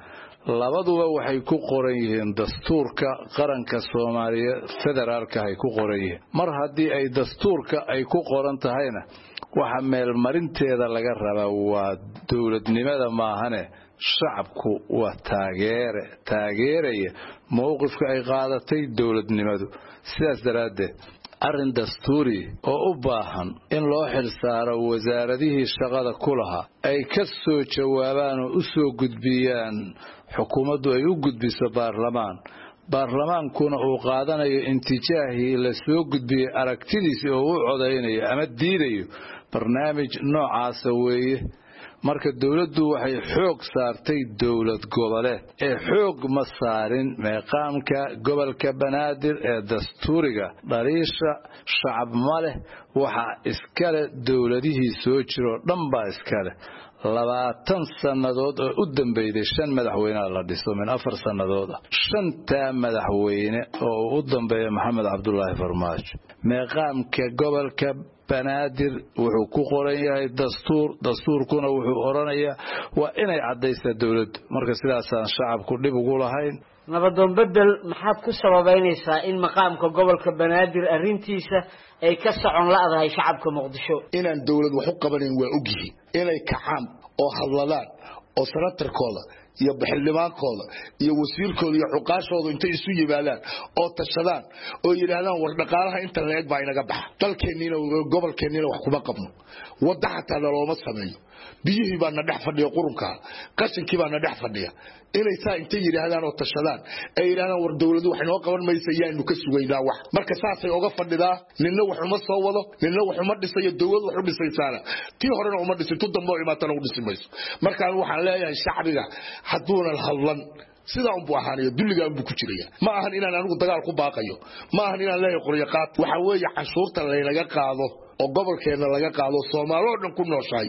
labaduba waxay ku qoran yihiin dastuurka qaranka Soomaaliya federaalka ay ku qoran yihiin mar haddii ay dastuurka ay ku qoran tahayna waxa meel marinteeda laga rabaa waa dawladnimada maahane shacabku waa taageere taageeraya mowqifka ay qaadatay dawladnimadu sidaas daraaddeed arrin dastuuri oo u baahan in loo xilsaaro wasaaradihii shaqada ku lahaa ay ka soo jawaabaan oo u soo gudbiyaan xukuumaddu ay u gudbiso baarlamaan baarlamaankuna uu qaadanayo intijaahii la soo gudbiyey aragtidiisa oo u codaynayo ama diidayo barnaamij noocaasa weeye marka dawladdu waxay xoog saartay dawlad goboleed ee xoog ma saarin meeqaamka gobolka Banaadir ee dastuuriga dhaliisha shacab ma leh waxa iskale dawladihii soo jiro dhanba iskale labaatan sanadood oo u dambeeyay shan madaxweyne la dhiso min afar sanadood shanta madaxweyne oo u dambeeyay Maxamed Cabdullaahi Farmaajo meeqaamka gobolka Banaadir wuxuu ku qoran yahay dastuur dastuurkuna wuxuu oranayaa waa inay cadaysaa dawladdu marka sidaas aan shacabku dib ugu lahayn nabadoon bedel maxaad ku sababeynaysaa in maqaamka gobolka Banaadir arrintiisa ay ka socon laadahay shacabka Muqdisho inaan dawlad wax u qabanin waa ogyihiin inay kacaan oo hadladaan oo sanatarkooda iyo xildhibaankooda iyo wasiirkooda iyo xuqaashooda inta isu yimaadaan oo tashadaan oo yiraahdaan war dhaqaalaha inta reeg baa inaga baxa dalkeenina gobolkeenina wax kuma qabno wada xataa looma sameeyo biyihii baa na dhex fadhiya qurunka qashinkii baa na dhex fadhiya inay saa inta yiraahdaan oo tashadaan ay yiraahdaan war dawladdu wax inoo qaban mayso yaanu ka sugaynaa wax marka saasay uga fadhidaa ninna wax uma soo wado ninna wax uma dhisayo dawlad wax u dhisaysaana tii horena uma dhisin tu dambe imaatana u dhisimayso marka waxaan leeyahay shacbiga haduuna hadlan sida uu buu ahaanayo dulliga uu ku jiraya ma ahan inaan anigu dagaal ku baaqayo ma ahan inaan leeyahay qoryaaqaad waxa weeye cashuurta laynaga qaado oo gobolkeena laga qaado Soomaaliya dhan ku nooshahay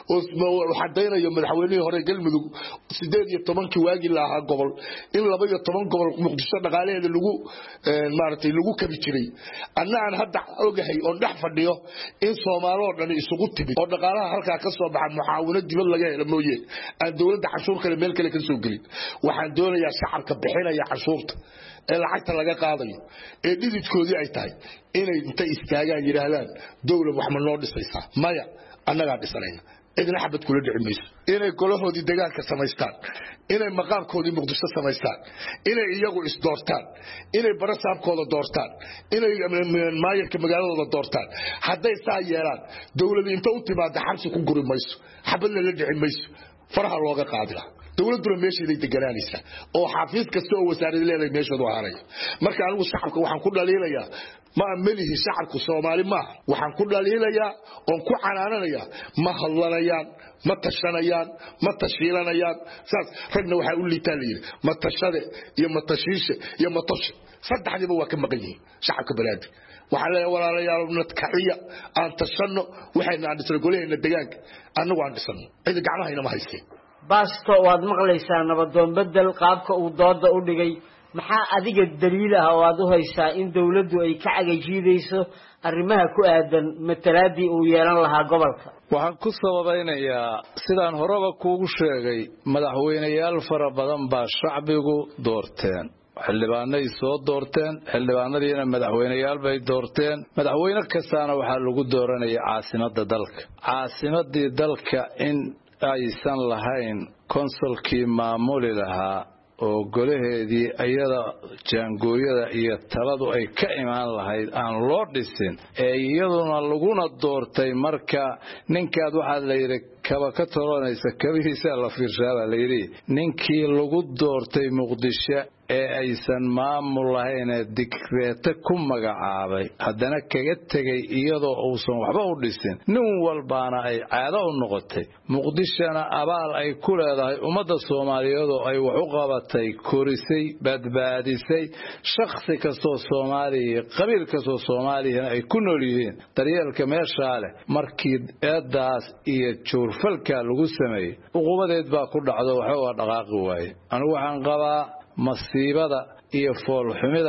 oo xadaynayo madaxweynihii hore galmudug sideed iyo toban waagi lahaa gobol in laba iyo toban gobol Muqdisho dhaqaaleeda lagu maartay lagu kabi jiray annaan hadda ogahay oo dhex fadhiyo in Soomaaliya dhan isugu tibid oo dhaqaalaha halka ka soo baxa mucaawinad dibad laga helo mooyee aan dawladda cashuur kale meel kale ka soo gelin waxaan doonayaa shacabka bixinaya cashuurta ee lacagta laga qaadayo ee dhididkoodii ay tahay inay inta istaagaan yiraahdaan dawlad wax ma noo dhisaysaa maya annaga dhisanayna idina xabad kula dhici mayso inay golahoodii dagaalka samaystaan inay maqaamkoodii Muqdisho samaystaan inay iyagu is doortaan inay barasaabkooda doortaan inay maayirka magaaladooda doortaan hadday saa yeelaan dawladda inta u timaado xabsi ku guri mayso xabad la dhici mayso faraha looga qaadila dawladdu meesheeday deganaanaysa oo xafiis kasta oo wasaaradda leedahay meeshooda ahaanaya marka anigu shacabka waxaan ku dhaliilayaa ma amalihi shacabku Soomaali ma waxaan ku dhaliilayaa oo ku canaananaya ma hadlanayaan ma tashanayaan ma tashiilanayaan saas ragna waxa u liitaliyay ma tashade iyo ma tashiishe iyo ma tash saddexdiiba waa ka maqan yihiin shacabka Banaadir waxa la walaalayaal nadkaciya aan tashano waxayna aan dhisay goleena deegaanka anagu aan dhisano cid gacmahayna ma haysteen baasto waad maqlaysaa nabadoon bedel qaabka uu dooda u dhigay maxaa adiga daliil ah oo aad u haysaa in dawladdu ay ka cagajiidayso arrimaha ku aadan matalaadii uu yeelan lahaa gobolka waxaan ku sababeynayaa sidaan horeba kuugu sheegay madaxweynayaal fara badan baa shacbigu doorteen xildhibaanay soo doorteen xildhibaanadiina madaxweynayaal bay doorteen madaxweyne kastaana waxaa lagu dooranayay caasimadda dalka caasimadii dalka in aysan lahayn konsulkii maamuli lahaa oo golaheedii ayada jaangooyada iyo taladu ay ka imaan lahayd aan loo dhisin ee iyaduna laguna doortay marka ninkaad waxaa la yidhi kaba ka tolonaysa kabihiisa la fiirshaaba la yidhi ninkii lagu doortay Muqdisho ee aysan maamul lahayn dikreete ku magacaabay haddana kaga tegay iyadoo uusan waxba u dhisin nin walbaana ay caado u noqotay Muqdishona abaal ay ku leedahay ummadda Soomaaliyeed oo ay wax u qabatay korisay badbaadisay shakhsi kastoo Soomaaliya qabiil kastoo Soomaaliya ay ku nool yihiin daryeelka meesha leh markii eedaas iyo joorfalka lagu sameeyay uqubadeed baa ku dhacdo waxa waa dhaqaaqi waayay anigu waxaan qabaa masiibada iyo foolxumida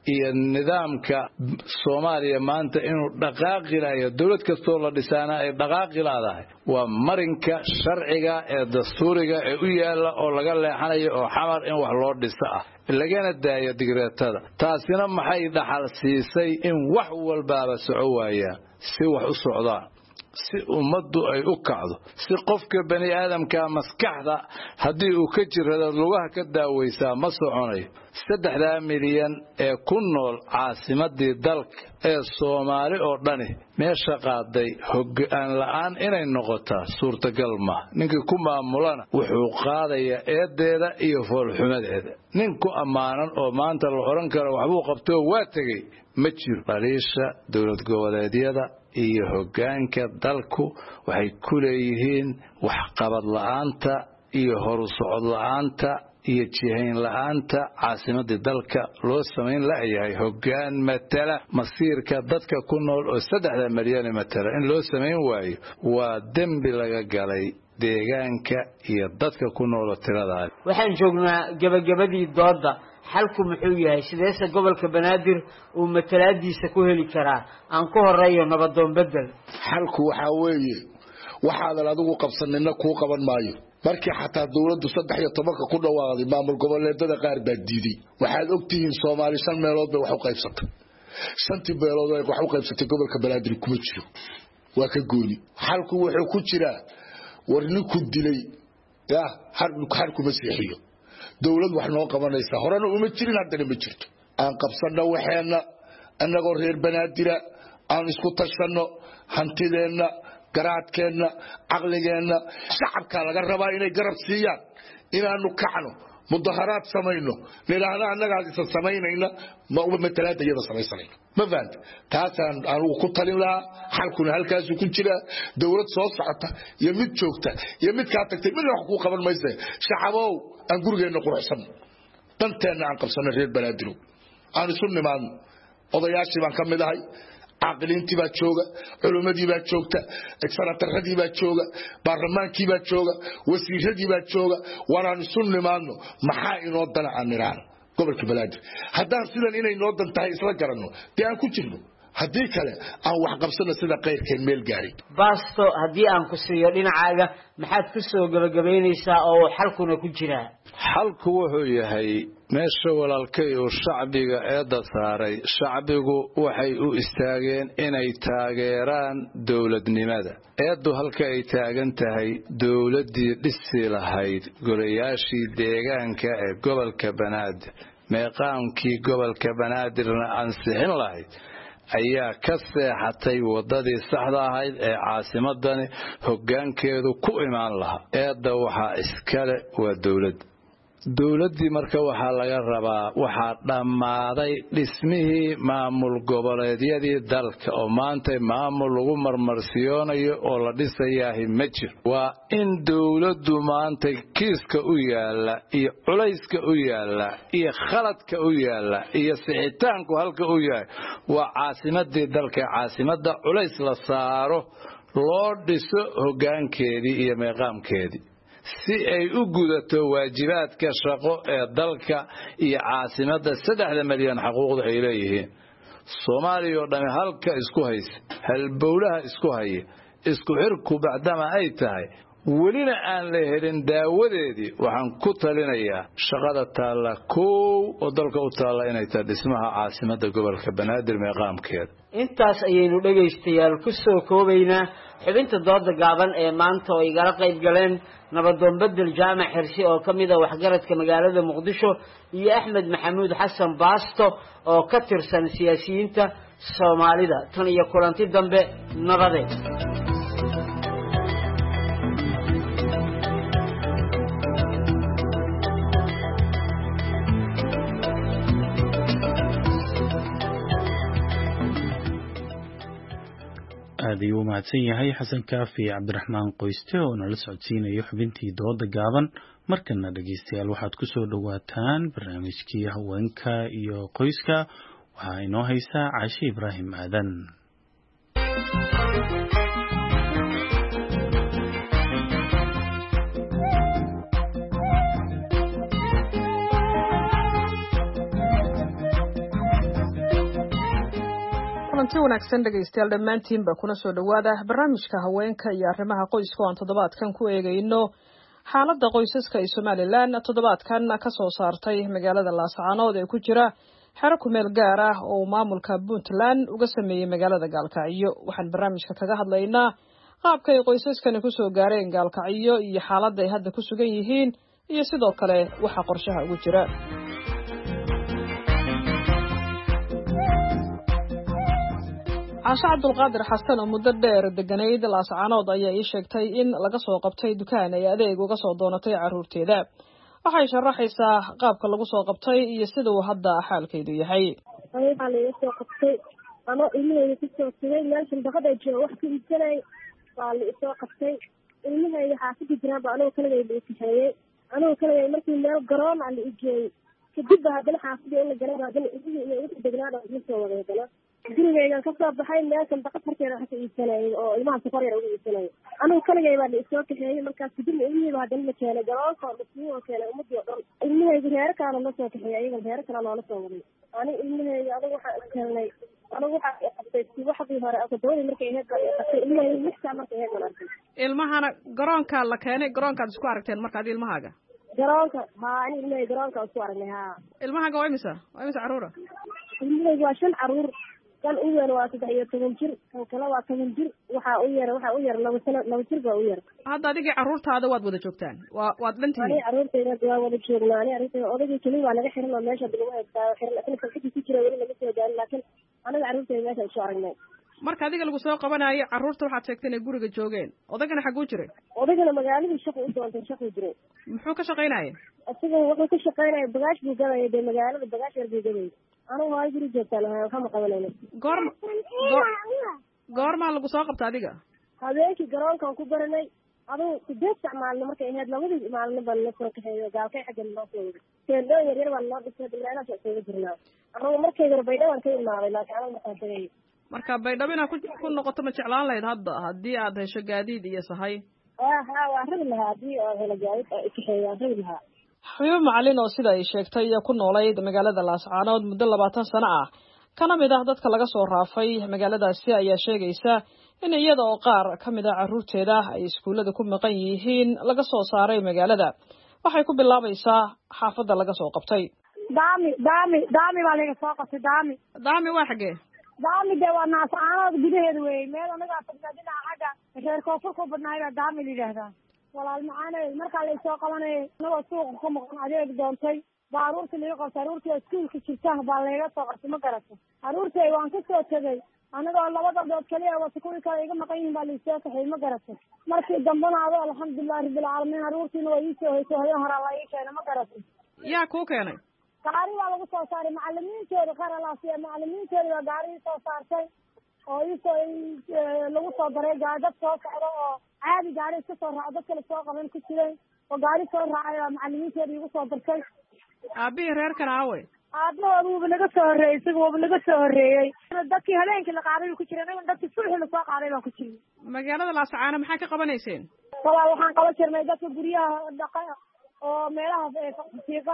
iyo nidaamka Soomaaliya maanta inuu dhaqaaqilayo dawlad kastoo la dhisaana ay dhaqaaqilaadahay waa marinka sharciga ee dastuuriga ee u yaala oo laga leexanayo oo xamar in wax loo dhiso ah lagana daayo digreetada taasina maxay dhaxal siisay in wax walbaaba soco waayaan si wax u socdaan si ummaddu ay u kacdo si qofka bani aadamka maskaxda hadii uu ka jirado lugaha ka daawaysaa ma soconayo saddex milyan ee ku nool caasimadii dalka ee Soomaali oo dhani meesha qaaday hoggaan la'aan inay noqoto suurtagal ma ninkii ku maamulana wuxuu qaadayaa eedeeda iyo foolxumadeeda ninku amaanan oo maanta la oran karo waxbuu qabto waa tagay ma jiro bariisha dawlad goboleedyada iyo hoggaanka dalku waxay ku leeyihiin wax qabad la'aanta iyo horu socod la'aanta iyo jihayn la'aanta caasimadda dalka loo sameyn la yahay hoggaan matala masiirka dadka ku nool oo saddex milyan matala in loo sameyn waayo waa dambi laga galay deegaanka iyo dadka ku nool tirada waxaan joognaa gabagabadii dooda xalku muxuu yahay sideesa gobolka Banaadir uu matalaadiisa ku heli karaa aan ku horeeyo nabadoon bedel xalku waxa weeye waxa la adigu qabsanina ku qaban maayo markii xataa dawladdu saddex iyo toban ku dhawaaqday maamul goboleedyada qaar baa diiday waxaad ogtihiin Soomaali shan meelood bay wax u qaybsatay shantii meelood ay wax u qaybsatay gobolka Banaadir kuma jiro waa ka gooni xalku wuxuu ku jiraa warni ku dilay ya harku masiixiyo dawlad wax noo qabanaysa horena uma jirin hadana ma jirto aan qabsano waxeena anagoo reer Banaadir aan isku tashano hantideena garaadkeena aqligeena shacabka laga rabaa inay garab siiyaan inaanu kacno mudaharaad sameeyno leeyahay anaga isa sameeynayna ma u matalaad iyada sameeysanayna ma faant taasaan aan ku talin lahaa xalkuna halkaas ku jira dawlad soo socota iyo mid joogta iyo mid ka tagtay mid wax ku qaban maysa shacabow aan gurigeena quruxsan danteena aan qabsano reer Banaadir aan isu nimaan odayaashii baan kamid ahay aqliintii baa jooga culumadii baa joogta expertradii baa jooga baarlamaankii baa jooga wasiiradii baa jooga waraan isu nimaadno maxaa inoo dana aan niraan gobolka Banaadir haddaan sidan inay noo dan tahay isla garanno tii aan ku jirno haddii kale aan wax qabsano sida qeyrkeen meel gaari baasto haddii aan ku siiyo dhinacaaga maxaad ku soo gabagabeynaysaa oo xalkuna ku jira xalku wuxuu yahay meesha walaalkay oo shacbiga eeda saaray shacbigu waxay u istaageen inay taageeraan dawladnimada eedu halka ay taagan tahay dawladii dhisi lahayd golayaashii deegaanka ee gobolka Banaadir meeqaamkii gobolka Banaadirna ansixin lahayd ayaa ka seexatay wadadii saxda ahayd ee caasimadani hoggaankeedu ku imaan lahaa eeda waxa iskale waa dawlad dawladii marka waxa laga rabaa waxa dhamaaday dhismihii maamul goboleedyadii dalka oo maanta maamul lagu marmarsiyoonayo oo la dhisayaa ma jiro waa in dawladdu maanta kiiska u yaala iyo culayska u yaala iyo khaladka u yaala iyo sixitaanku halka u yahay waa caasimadii dalka caasimada culays la saaro loo dhiso hoggaankeedii iyo meeqaamkeedii si ay u gudato waajibaadka shaqo ee dalka iyo caasimadda saddex milyan xuquuqda ay leeyihiin Soomaaliya oo dhan halka isku haysa halbowlaha isku haya isku xirku bacdama ay tahay welina aan la helin daawadeedii waxaan ku talinayaa shaqada taala koow oo dalka u taala inay tahay dhismaha caasimadda gobolka Banaadir meeqaamkeeda intaas ayaynu dhageystayaal ku soo koobaynaa xubinta dooda gaaban ee maanta oo igala qayb galeen nabadoon bedel jaamac xirsi oo kamid ah waxgaradka magaalada Muqdisho iyo Axmed Maxamuud Xasan Baasto oo ka tirsan siyaasiyiinta Soomaalida tan iyo kulanti dambe nabadeed aad ayuu mahadsan yahay xasan kaafi cabdiraxmaan qoyste oo nala socodsiinayo xubintii dooda gaaban markana dhageystayaal waxaad ku soo dhawaataan barnaamijkii haweenka iyo qoyska waxaa inoo haysaa Caashe Ibraahim Aadan kulanti wanaagsan dhegaystayaal dhammaantiinba kuna soo dhowaada barnaamijka haweenka iyo arrimaha qoyska oo aan toddobaadkan ku eegayno xaaladda qoysaska ee Somaliland toddobaadkan ka soo saartay magaalada Laascaanood ee ku jira xero ku meel gaar ah oo maamulka Puntland uga sameeyay magaalada Gaalkacyo. Waxaan barnaamijka kaga hadlaynaa qaabka ay qoysaskani ku soo gaareen Gaalkacyo iyo xaaladda ay hadda ku sugan yihiin iyo sidoo kale waxa qorshaha ugu jira. Caasha Cabdulqaadir Xasan oo muddo dheer deganayd Laascaanood ayaa ii sheegtay in laga soo qabtay dukaan ay adeeg uga soo doonatay carruurteeda. Waxay sharaxaysaa qaabka lagu soo qabtay iyo sida uu hadda xaalkeedu yahay. Waxaa laga soo qabtay ano ilmaheyga ku soo tagay meeshan baqada jooga wax ka iibsanay waa la soo qabtay ilmaheyga xaafadda jiraan baa anoo kaliya la kaxeeyay anoo kaliya markii meel garoon aan la igeeyay kadib haddana xaafadda in la galay haddana ilmihii inay ugu degnaada ugu soo wareegana gurigeygan ka soo baxay meeshan baqad horteeda wax ka iibsanayay oo ilmaha safar yar ugu iibsanayay anuu kaligay baa la isoo kaxeeyay markaas kadib ilmihiiba haddana la keenay garoonka masuul oo keenay ummadii oo dhan ilmaheyga reerkaana la soo kaxeeyay ayagan reer kale loola soo waday ani ilmaheyga adigu waxaan iskelnay anigu waxaa qabtay subaxdii hore todobadii markay ahayd baa qabtay ilmaheyga lixtaa markay ahayd baan arkay ilmahana garoonka la keenay garoonkaad isku aragteen markaad ilmahaaga garoonka haa ani ilmaheyga garoonka isku aragnay haa ilmahaaga waa imisa waa imisa carruura ilmaheyga waa shan carruur kan u yar waa saddex iyo toban jir kan kale waa toban jir waxaa u yar waxaa u yar laba sano laba jir baa u yar hadda adigii carruurtaada waad wada joogtaan waa waad dhantihiin ani carruurtayda waa wada joognaa ani carruurtayda odagii keliya waa naga xiran oo meesha lagu haystaa xiran laakiin falkadii ku jira weli lama soo gaarin laakiin aniga carruurtayda meesha isu aragnay marka adiga lagu soo qabanayo carruurta waxaad sheegtay inay guriga joogeen odagana xaguu jiray odagana magaaladii shaqo u doontay shaquu jiray muxuu ka shaqaynaya isaga wuxuu ka shaqaynaya bagaash buu gadaya dee magaalada bagaash yar buu gadayay anigu waa guri joogtaan ahay waxama qabanayna goorma goormaa lagu soo qabta adiga habeenkii garoonkaan ku baranay adigu sideed sac maalino markay ahayd labadii maalino baa nala soo kaxeeyo gaalkay xagga naloo soo waday teendhoo yar yar baa naloo dhisay meelahaas isaga jirnaa anigu markay hore baydhabo aan ka imaaday laakiin anigu markaan tagay marka baydhabo inaad ku noqoto ma jeclaan lahayd hadda haddii aad hesho gaadiid iyo sahay ha ha waa rabi lahaa haddii oo helo gaadiid kaxeeyo waan rabi lahaa xabiibo macalin oo sida ay sheegtay iyo ku noolayd magaalada Laascaanood muddo labaatan sano ah kana mid ah dadka laga soo raafay magaaladaasi ayaa sheegaysa in iyada oo qaar ka mid ah carruurteeda ay iskuullada ku maqan yihiin laga soo saaray magaalada waxay ku bilaabaysaa xaafadda laga soo qabtay daami daami daami baa laga soo qabtay daami daami waa xagee daami dee waa Laascaanood gudaheeda wey meel anagaa tagnaa dhinaca xagga reer koonfur ku badnaay baa daami la yidhaahdaa walaal macaanay markaa la isoo qabanayay anagoo suuqa ka maqan adeeg doontay baa aruurtii laga qabtay aruurtii iskuulka jirta baa layga soo qabtay ma garato aruurtii waan ka soo tegay anagoo laba dardood kaliya wata kuwii kale iga maqan yihiin baa laisoo kaxay ma garato markii dambana ado alxamdulilahi rabbilcaalamiin aruurtiina waa iisoo hayso hoyo horaa la ii keenay ma garato yaa kuu keenay gaari baa lagu soo saaray macalimiintooda qaralaasiya macalimiintooda baa gaarigii soo saartay oo isoo lagu soo daray gaari dad soo socdo oo caadi gaari iska soo raaco dad kale soo qaban ku jiray oo gaari soo raacay oo macalimiinteeda igu soo dartay aabihii reerkan aawey aabahooda wuuba naga soo horreeyey isaga wuuba naga soo horreeyey dadkii habeenkii la qaaday buu ku jiray anaga dadkii subaxii lasoo qaaday baan ku jiray magaalada Laascaano maxaa ka qabanayseen walaal waxaan qaban jirnay dadka guryaha dhaqa oo meelaha fiiqa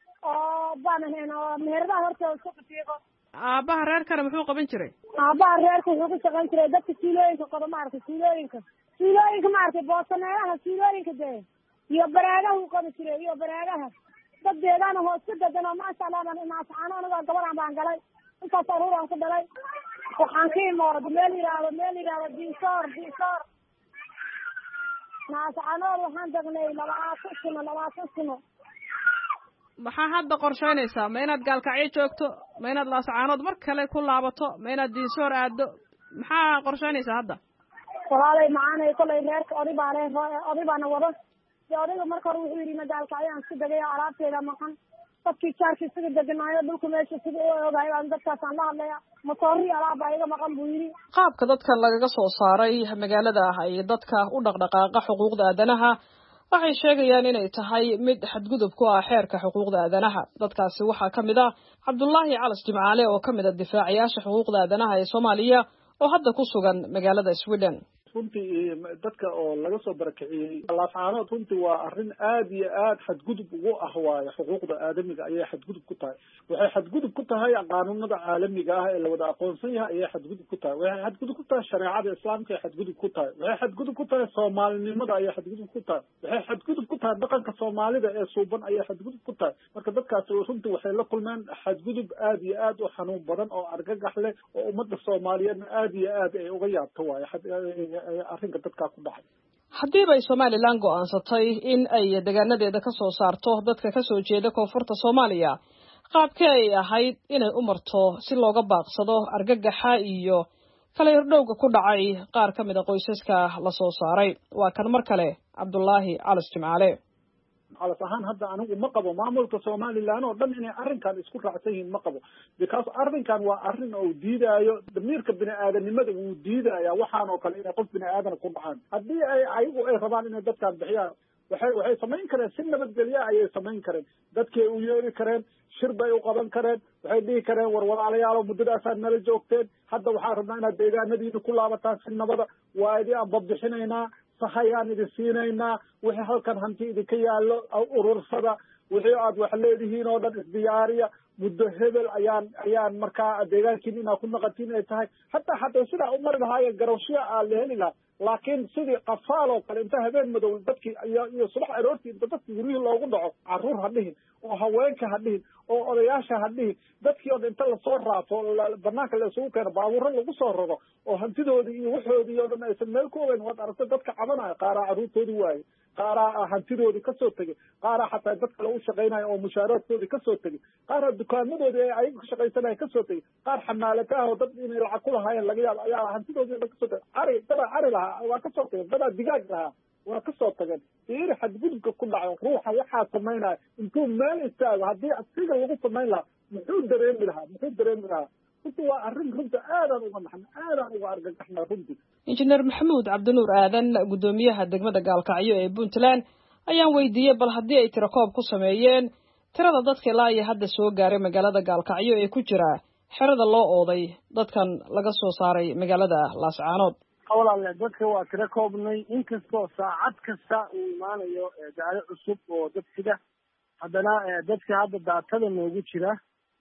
oo baan ahayn oo meheradaha hortooda isku fiiqo aabaha reerkana muxuu qaban jiray aabaha reerka wuxuu ka shaqayn jiray dadka tuulooyinka qodo maaragtay tuulooyinka tuulooyinka maaragtay boosaneelaha tuulooyinka dee iyo baraagaha u qabi jiray iyo baraagaha dad deegaana hoos ka degan oo maasha allah Laascaano anagaa gabaraan baan galay intaas aruuraan ku dhalay waxaan ka imooday meel yidhaahdo meel yidhaahdo diisoor diisoor Laascaanood waxaan degnay labaatan sano labaatan sano maxaa hadda qorshaynaysaa ma inaad Gaalkacyo joogto ma inaad Laascaanood mar kale ku laabato ma inaad diisoor aado maxaa qorshaynaysaa hadda walaalay macaanay kolay reerka oday baa leh oday baana wado dee odayga marka hore wuxuu yidhi Gaalkacyo aan isku degay alaabteeda maqan dadkii jaarkii isaga deganaayo dhulka meesha sida u ogahay baan dadkaasaan la hadlaya masoori alaab baa iga maqan buu yidhi qaabka dadkan lagaga soo saaray magaalada ah iyo dadka u dhaqdhaqaaqa xuquuqda aadanaha waxay sheegayaan inay tahay mid xadgudub ku ah xeerka xuquuqda aadanaha dadkaasi waxaa ka mid ah Cabdullaahi Calas Jimcaale oo ka mid ah difaacayaasha xuquuqda aadanaha ee Soomaaliya oo hadda ku sugan magaalada Sweden runtii dadka oo laga soo barakiciyey laascaanood runtii waa arrin aad iyo aad xadgudub ugu ah waayo xuquuqda aadamiga ayay xadgudub ku tahay waxay xadgudub ku tahay qaanuunada caalamiga ah ee la wada aqoonsan yahay ayay xadgudub ku tahay waxay xadgudub ku tahay shareecada islaamka ay xadgudub ku tahay waxay xadgudub ku tahay soomaalinimada ayay xadgudub ku tahay waxay xadgudub ku tahay dhaqanka soomaalida ee suuban ayay xadgudub ku tahay marka dadkaasi runtii waxay la kulmeen xadgudub aad iyo aad u xanuun badan oo argagax leh oo ummadda soomaaliyeedna aad iyo aad ay uga yaabto waayo arrinka dadkaa ku dhacay haddiiba ay somalilan go'aansatay in ay deegaanadeeda ka soo saarto dadka ka soo jeeda koonfurta soomaaliya qaabkee ay ahayd inay u marto si looga baaqsado argagaxa iyo kala irdhowga ku dhacay qaar ka mid a qoysaska la soo saaray waa kan mar kale cabdullaahi calas jimcaale calas ahaan hadda anigu ma qabo maamulka somalilan oo dhan inay arrinkan isku raacsan yihiin ma qabo because arrinkan waa arrin oo diidaayo damiirka bini aadanimada wuu diidaya waxaan oo kale inay qof bini aadan ku dhacaan haddii ay ayagu ay rabaan inay dadkaan bixiyaan waxay waxay samayn kareen si nabadgelya ayay samayn kareen dadkay u yeeri kareen shir bay u qaban kareen waxay dhihi kareen war walaalayaalo muddadaasaad nala joogteen hadda waxaan rabnaa inaad deegaanadiina ku laabataan si nabada waa idin aan babixinaynaa sahayaan idin siinaynaa wixii halkan hanti idinka yaallo urursada wixii aad wax leedihiin oo dhan isdiyaariya muddo hebel ayaan ayaan markaa deegaankiin inaad ku naqatiin ay tahay hataa hataa sidaa u mari lahaayeen garowshiya aa la heli lahaa laakiin sidii qafaal oo kale inta habeen madow dadkii iyo iyo subax aroortii inta dadkii guryihii loogu dhaco carruur ha dhihin oo haweenka ha dhihin oo odayaasha ha dhihin dadkii oo dhan inta lasoo raafo banaanka la isugu keeno baabuuro lagu soo raro oo hantidoodii iyo waxoodii oo dhan aysan meel ku ogeyn waad aragtay dadka cabanaya qaaraa carruurtoodii waaye qaaraa hantidoodii kasoo tegey qaaraa xataa dad kale u shaqaynaya oo mushaaraadkoodii kasoo tegey qaaraa dukaamadoodii ay ayaga ka shaqaysanaya kasoo tegey qaar xamaalata ah oo dad inay lacag ku lahaayeen laga yaabo ayaa hantidoodii dhan kasoo tegey cari dadaa cari lahaa waa kasoo tageen dadaa digaag lahaa waa kasoo tageen fiiri xadgudubka ku dhaco ruuxa waxaa samaynaya intuu meel istaago haddii asiga lagu samayn lahaa muxuu dareemi lahaa muxuu dareemi lahaa runtii waa arrin runta aadaan uga naxna aadaan uga argagaxna runtii injineer maxamuud cabdinuur aadan guddoomiyaha degmada gaalkacyo ee puntland ayaan weydiiyey bal haddii ay tirakoob ku sameeyeen tirada dadka ilaa iyo hadda soo gaaray magaalada gaalkacyo ee ku jira xerada loo ooday dadkan laga soo saaray magaalada laascaanood walaale dadka waa tiro koobnay inkastoo saacad kasta uu imaanayo gaari cusub oo dad sida haddana dadka hadda daatada noogu jira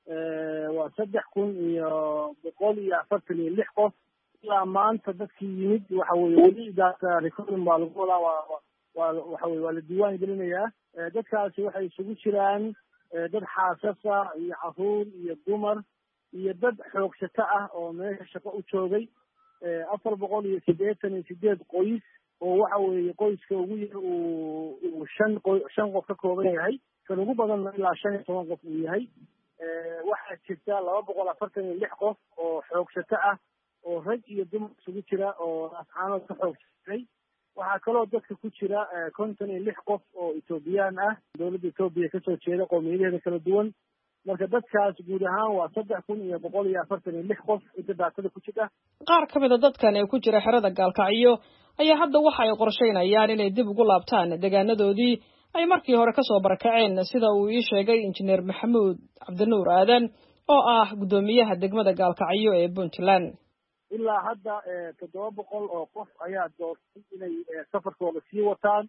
waa saddex kun iyo boqol iyo afartan iyo lix qof ilaa maanta dadkii yimid waxa weye weli daata recording baa lagu wadaa waa waa waxa weye waa la diiwaan gelinayaa dadkaasi waxay isugu jiraan dad xaasasa iyo caruur iyo dumar iyo dad xoogsato ah oo meesha shaqo u joogay afar boqol iyo siddeetan iyo sideed qoys oo waxa weeye qoyska ugu yar uu uu shan qoy shan qof ka kooban yahay kan ugu badanna ilaa shan iyo toban qof uu yahay waxaa jirta laba boqol afartan iyo lix qof oo xoogsato ah oo rag iyo dumar isugu jira oo laascaanood ka xoogsatay waxaa kaloo dadka ku jira konton iyo lix qof oo etoobiyaan ah dowladda etoobiya kasoo jeeda qowmiyadeeda kala duwan marka dadkaas guud ahaan waa saddex kun iyo boqol iyo afartan iyo lix qof inta daatada ku jira qaar ka mid a dadkan ee ku jira xerada gaalkacyo ayaa hadda waxa ay qorsheynayaan inay dib ugu laabtaan deegaanadoodii ay markii hore kasoo barakaceen sida uu ii sheegay injineer maxamuud cabdinuur aadan oo ah guddoomiyaha degmada gaalkacyo ee puntland ilaa hadda toddoba boqol oo qof ayaa doortay inay safarkooda sii wataan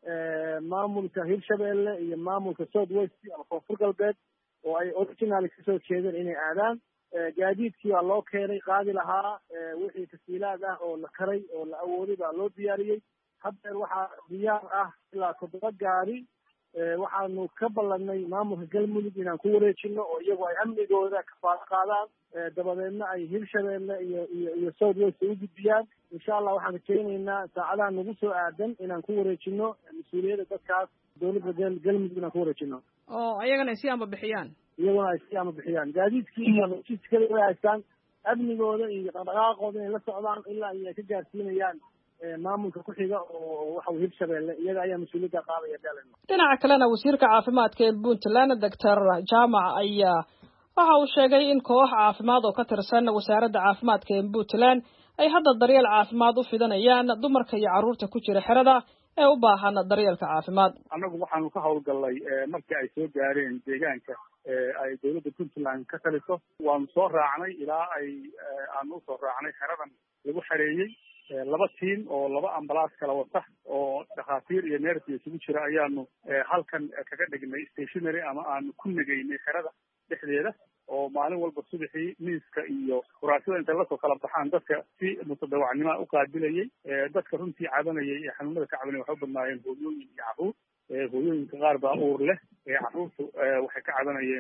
maamulka hirshabeelle iyo maamulka south west ama koonfur galbeed oo ay originally kasoo jeedeen inay aadaan gaadiidkii baa loo keenay qaadi lahaa wixii tasiilaad ah oo la karay oo la awooday baa loo diyaariyey haddeer waxaa diyaar ah ilaa toddoba gaari waxaanu ka ballanay maamulka galmudug inaan ku wareejino oo iyagu ay amnigooda kafaalo qaadaan dabadeedna ay hirshabeelle iyo iyo iyo south west u gudbiyaan insha allah waxaan rajaynaynaa saacadaha nagu soo aadan inaan ku wareejino mas-uuliyadda dadkaas dowladda galmudug inaan ku wareejino oo ayagana ay si amba bixiyaan iyaguna ay si amba bixiyaan gaadiidkii iyo logistikada way haystaan amnigooda iyo dhaqdhaqaaqooda inay la socdaan ilaa iyo ay ka gaarsiinayaan maamulka ku xiga oo waxa uu hirshabeelle iyaga ayaa mas-uuliyadda qaadaya daalin dhinaca kalena wasiirka caafimaadka ee puntland doctor jaamac ayaa waxa uu sheegay in koox caafimaad oo ka tirsan wasaaradda caafimaadka ee puntland ay hadda daryeel caafimaad u fidanayaan dumarka iyo carruurta ku jira xerada ee u baahan daryeelka caafimaad annagu waxaanu ka howlgallay markii ay soo gaareen deegaanka ay dowladda puntland ka taliso waanu soo raacnay ilaa ay aanu usoo raacnay xeradan lagu xareeyey laba tiim oo laba ambalaas kala wata oo dhakhaatiir iyo neerti isugu jira ayaanu halkan kaga dhignay stationary ama aanu ku nageynay xerada dhexdeeda oo maalin walba subaxii miiska iyo kuraasada inta lasoo kala baxaan dadka si mutadawacnimo u qaabilayay dadka runtii cabanayay ee xanuunada ka cabanayay waxay u badnaayeen hooyooyin iyo carruur hooyooyinka qaar baa uur leh carruurtu waxay ka cabanayeen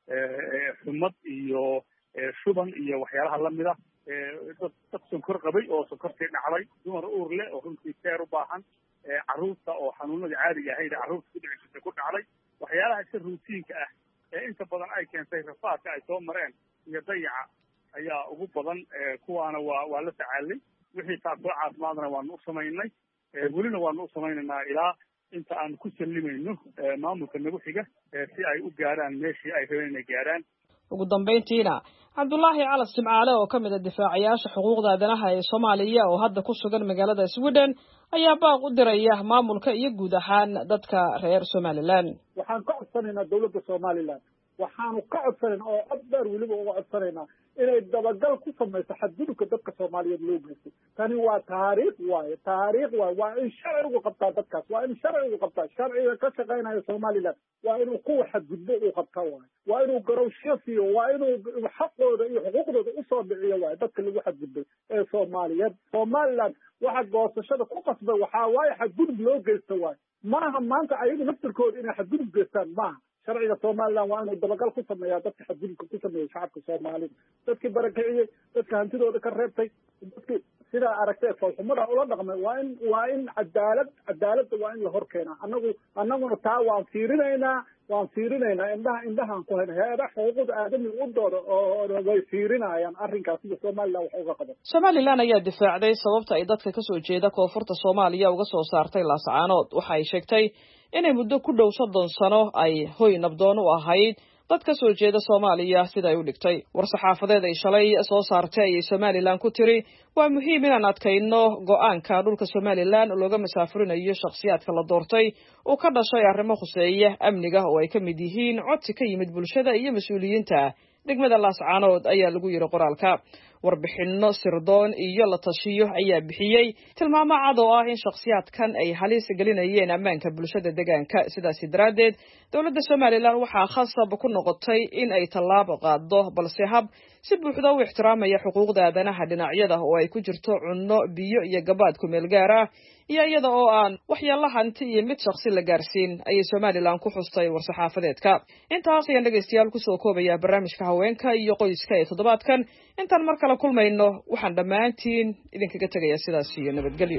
xumad iyo shuban iyo waxyaalaha lamida dad dad sonkor qabay oo sonkortii dhacday dumar uur leh oo runtii keer u baahan carruurta oo xanuunadii caadiga ahayd carruurta ku dhici jirtay ku dhacday waxyaalaha iska ruutiinka ah ee inta badan ay keentay rafaadka ay soo mareen iyo dayaca ayaa ugu badan kuwaana waa waa la tacaalay wixii taasoo caafimaadna waanu u samaynay welina waanu u samaynaynaa ilaa inta aan ku sallimayno maamulka nagu xiga si ay u gaaraan meeshii ay rabeen inay gaaraan ugu dambayntiina cabdulaahi calas jimcaale oo ka mid a difaacayaasha xuquuqda aadanaha ee soomaaliya oo hadda ku sugan magaalada sweden ayaa baaq u diraya maamulka iyo guud ahaan dadka reer somaliland waxaan ka codsanaynaa dawladda somaliland waxaanu ka codsanaynaa oo cod dheer weliba uga codsanaynaa inay dabagal ku samayso xadgudubka dadka soomaaliyeed loo geystay tani waa taariikh waaye taariikh waaye waa in sharcigu qabtaa dadkaas waa in sharcigu qabtaa sharciga ka shaqaynaya somaliland waa inuu kuwa xadgudbo uu qabtaa waaye waa inuu garowsho siiyo waa inuu xaqooda iyo xuquuqdooda usoo dhiciyo waaye dadka lagu xadgudbay ee soomaaliyeed somaliland waxa goosashada ku qasbay waxaa waaye xadgudub loo geysta waaye maaha maanta ayagu naftirkooda inay xadgudub geystaan maaha sharciga somaliland waa inuu dabagal ku sameeyaa dadka xadgudubka ku sameeyey shacabka soomaalida dadkii barakiciyey dadka hantidooda ka reebtay dadkii sidaa aragtay foolxumada ula dhaqmay waa in waa in cadaalad cadaaladda waa in la hor keenaa annagu annaguna taa waan fiirinaynaa waan fiirinaynaa indhaha indhahaan ku hayna hay-ada xuquuqda aadamiga u dooda oo way fiirinayaan arrinkaas sida somaliland wax uga qaban somaliland ayaa difaacday sababta ay dadka kasoo jeeda koonfurta soomaaliya uga soo saartay laascaanood waxa ay sheegtay inay muddo ku dhow soddon sano ay hoy nabdoon u ahayd dad ka soo jeeda soomaaliya sida ay u dhigtay war-saxaafadeed ay shalay soo saartay ayay somaliland ku tiri waa muhiim inaan adkayno go-aanka dhulka somaliland looga masaafurinayo shakhsiyaadka la doortay uu ka dhashay arrimo khuseeya amniga oo ay ka mid yihiin codsi ka yimid bulshada iyo mas-uuliyiinta degmada laascaanood ayaa lagu yiri qoraalka warbixino sirdoon iyo la tashiyo ayaa bixiyey tilmaamo cad oo ah in shakhsiyaadkan ay halis gelinayeen ammaanka bulshada deegaanka sidaasi daraaddeed dowladda somaliland waxaa khasab ku noqotay in ay tallaabo qaado balse hab si buuxda u ixtiraamaya xuquuqda aadanaha dhinacyada oo ay ku jirto cunno biyo iyo gabaad ku meel gaar ah iyo iyada oo aan waxyaalo hanti iyo mid shakhsi la gaarsiin ayay somaliland ku xustay war-saxaafadeedka intaas ayaan dhegaystayaal kusoo koobaya barnaamijka haweenka iyo qoyska ee toddobaadkan intaan mar kale kulmayno waxaan dhammaantiin idinkaga tegayaa sidaas iyo nabadgelyo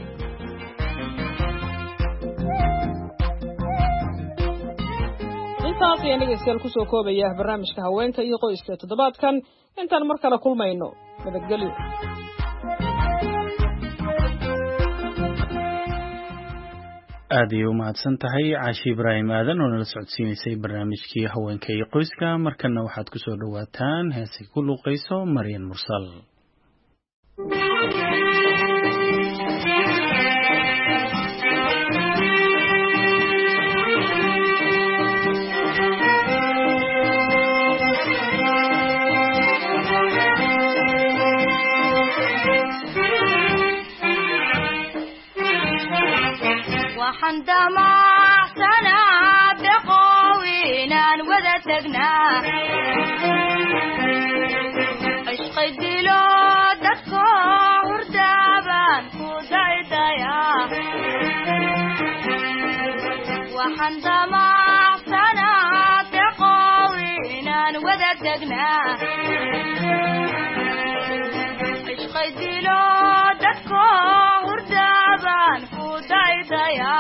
intaas ayaan dhegaystayaal kusoo koobaya barnaamijka haweenka iyo qoyska ee toddobaadkan intaan mar kale kulmayno nabadgelyo aad ayay u mahadsan tahay caashi ibraahim aadan oo nala socodsiinaysay barnaamijkii haweenka iyo qoyska markana waxaad ku soo dhowaataan heesi ku luuqayso maryan mursal عندما احسنا بقوينا وذتقنا عشق الدلو دكو وردابان كوداي دايا وعندما احسنا بقوينا وذتقنا عشق الدلو دكو وردابان كوداي دايا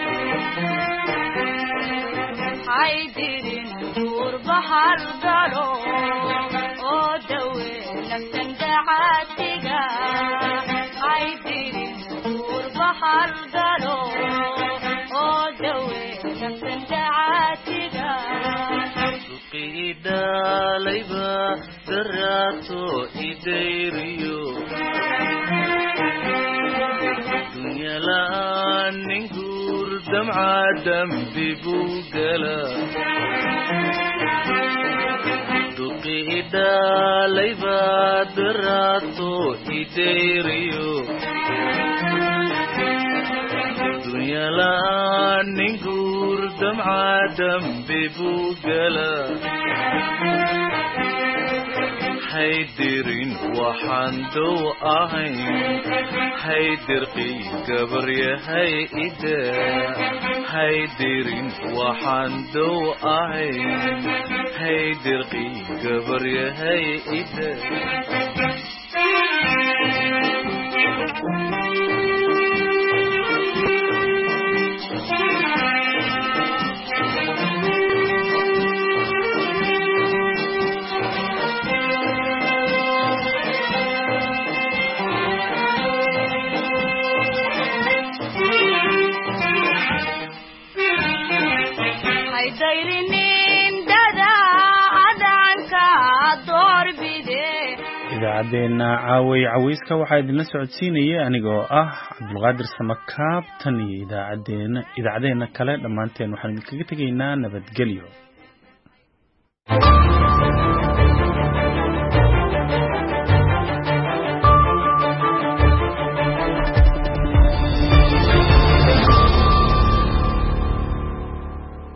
عايدين نور بحر ضلو ودوي نفسن دعاتيقا عايدين نور بحر ضلو ودوي نفسن دعاتيقا سقيدا ليبا دراتو إديريو دنيا لان ننقور دمعة دم ببوغلا دقيدا ليبا دراتو إديريو دمعة دمبي بوغلا حيدرين وحندو أهين حيدر قي قبر يا هيدا حيدرين وحندو أهين حيدر قي قبر يا هيدا idaacaddeena caaway cawayska waxaa idinla socodsiinaya anigoo ah cabdulqaadir samakaab tan iyo idaacadeena idaacadeena kale dhammaanteen waxaan idinkaga tegaynaa nabadgelyo.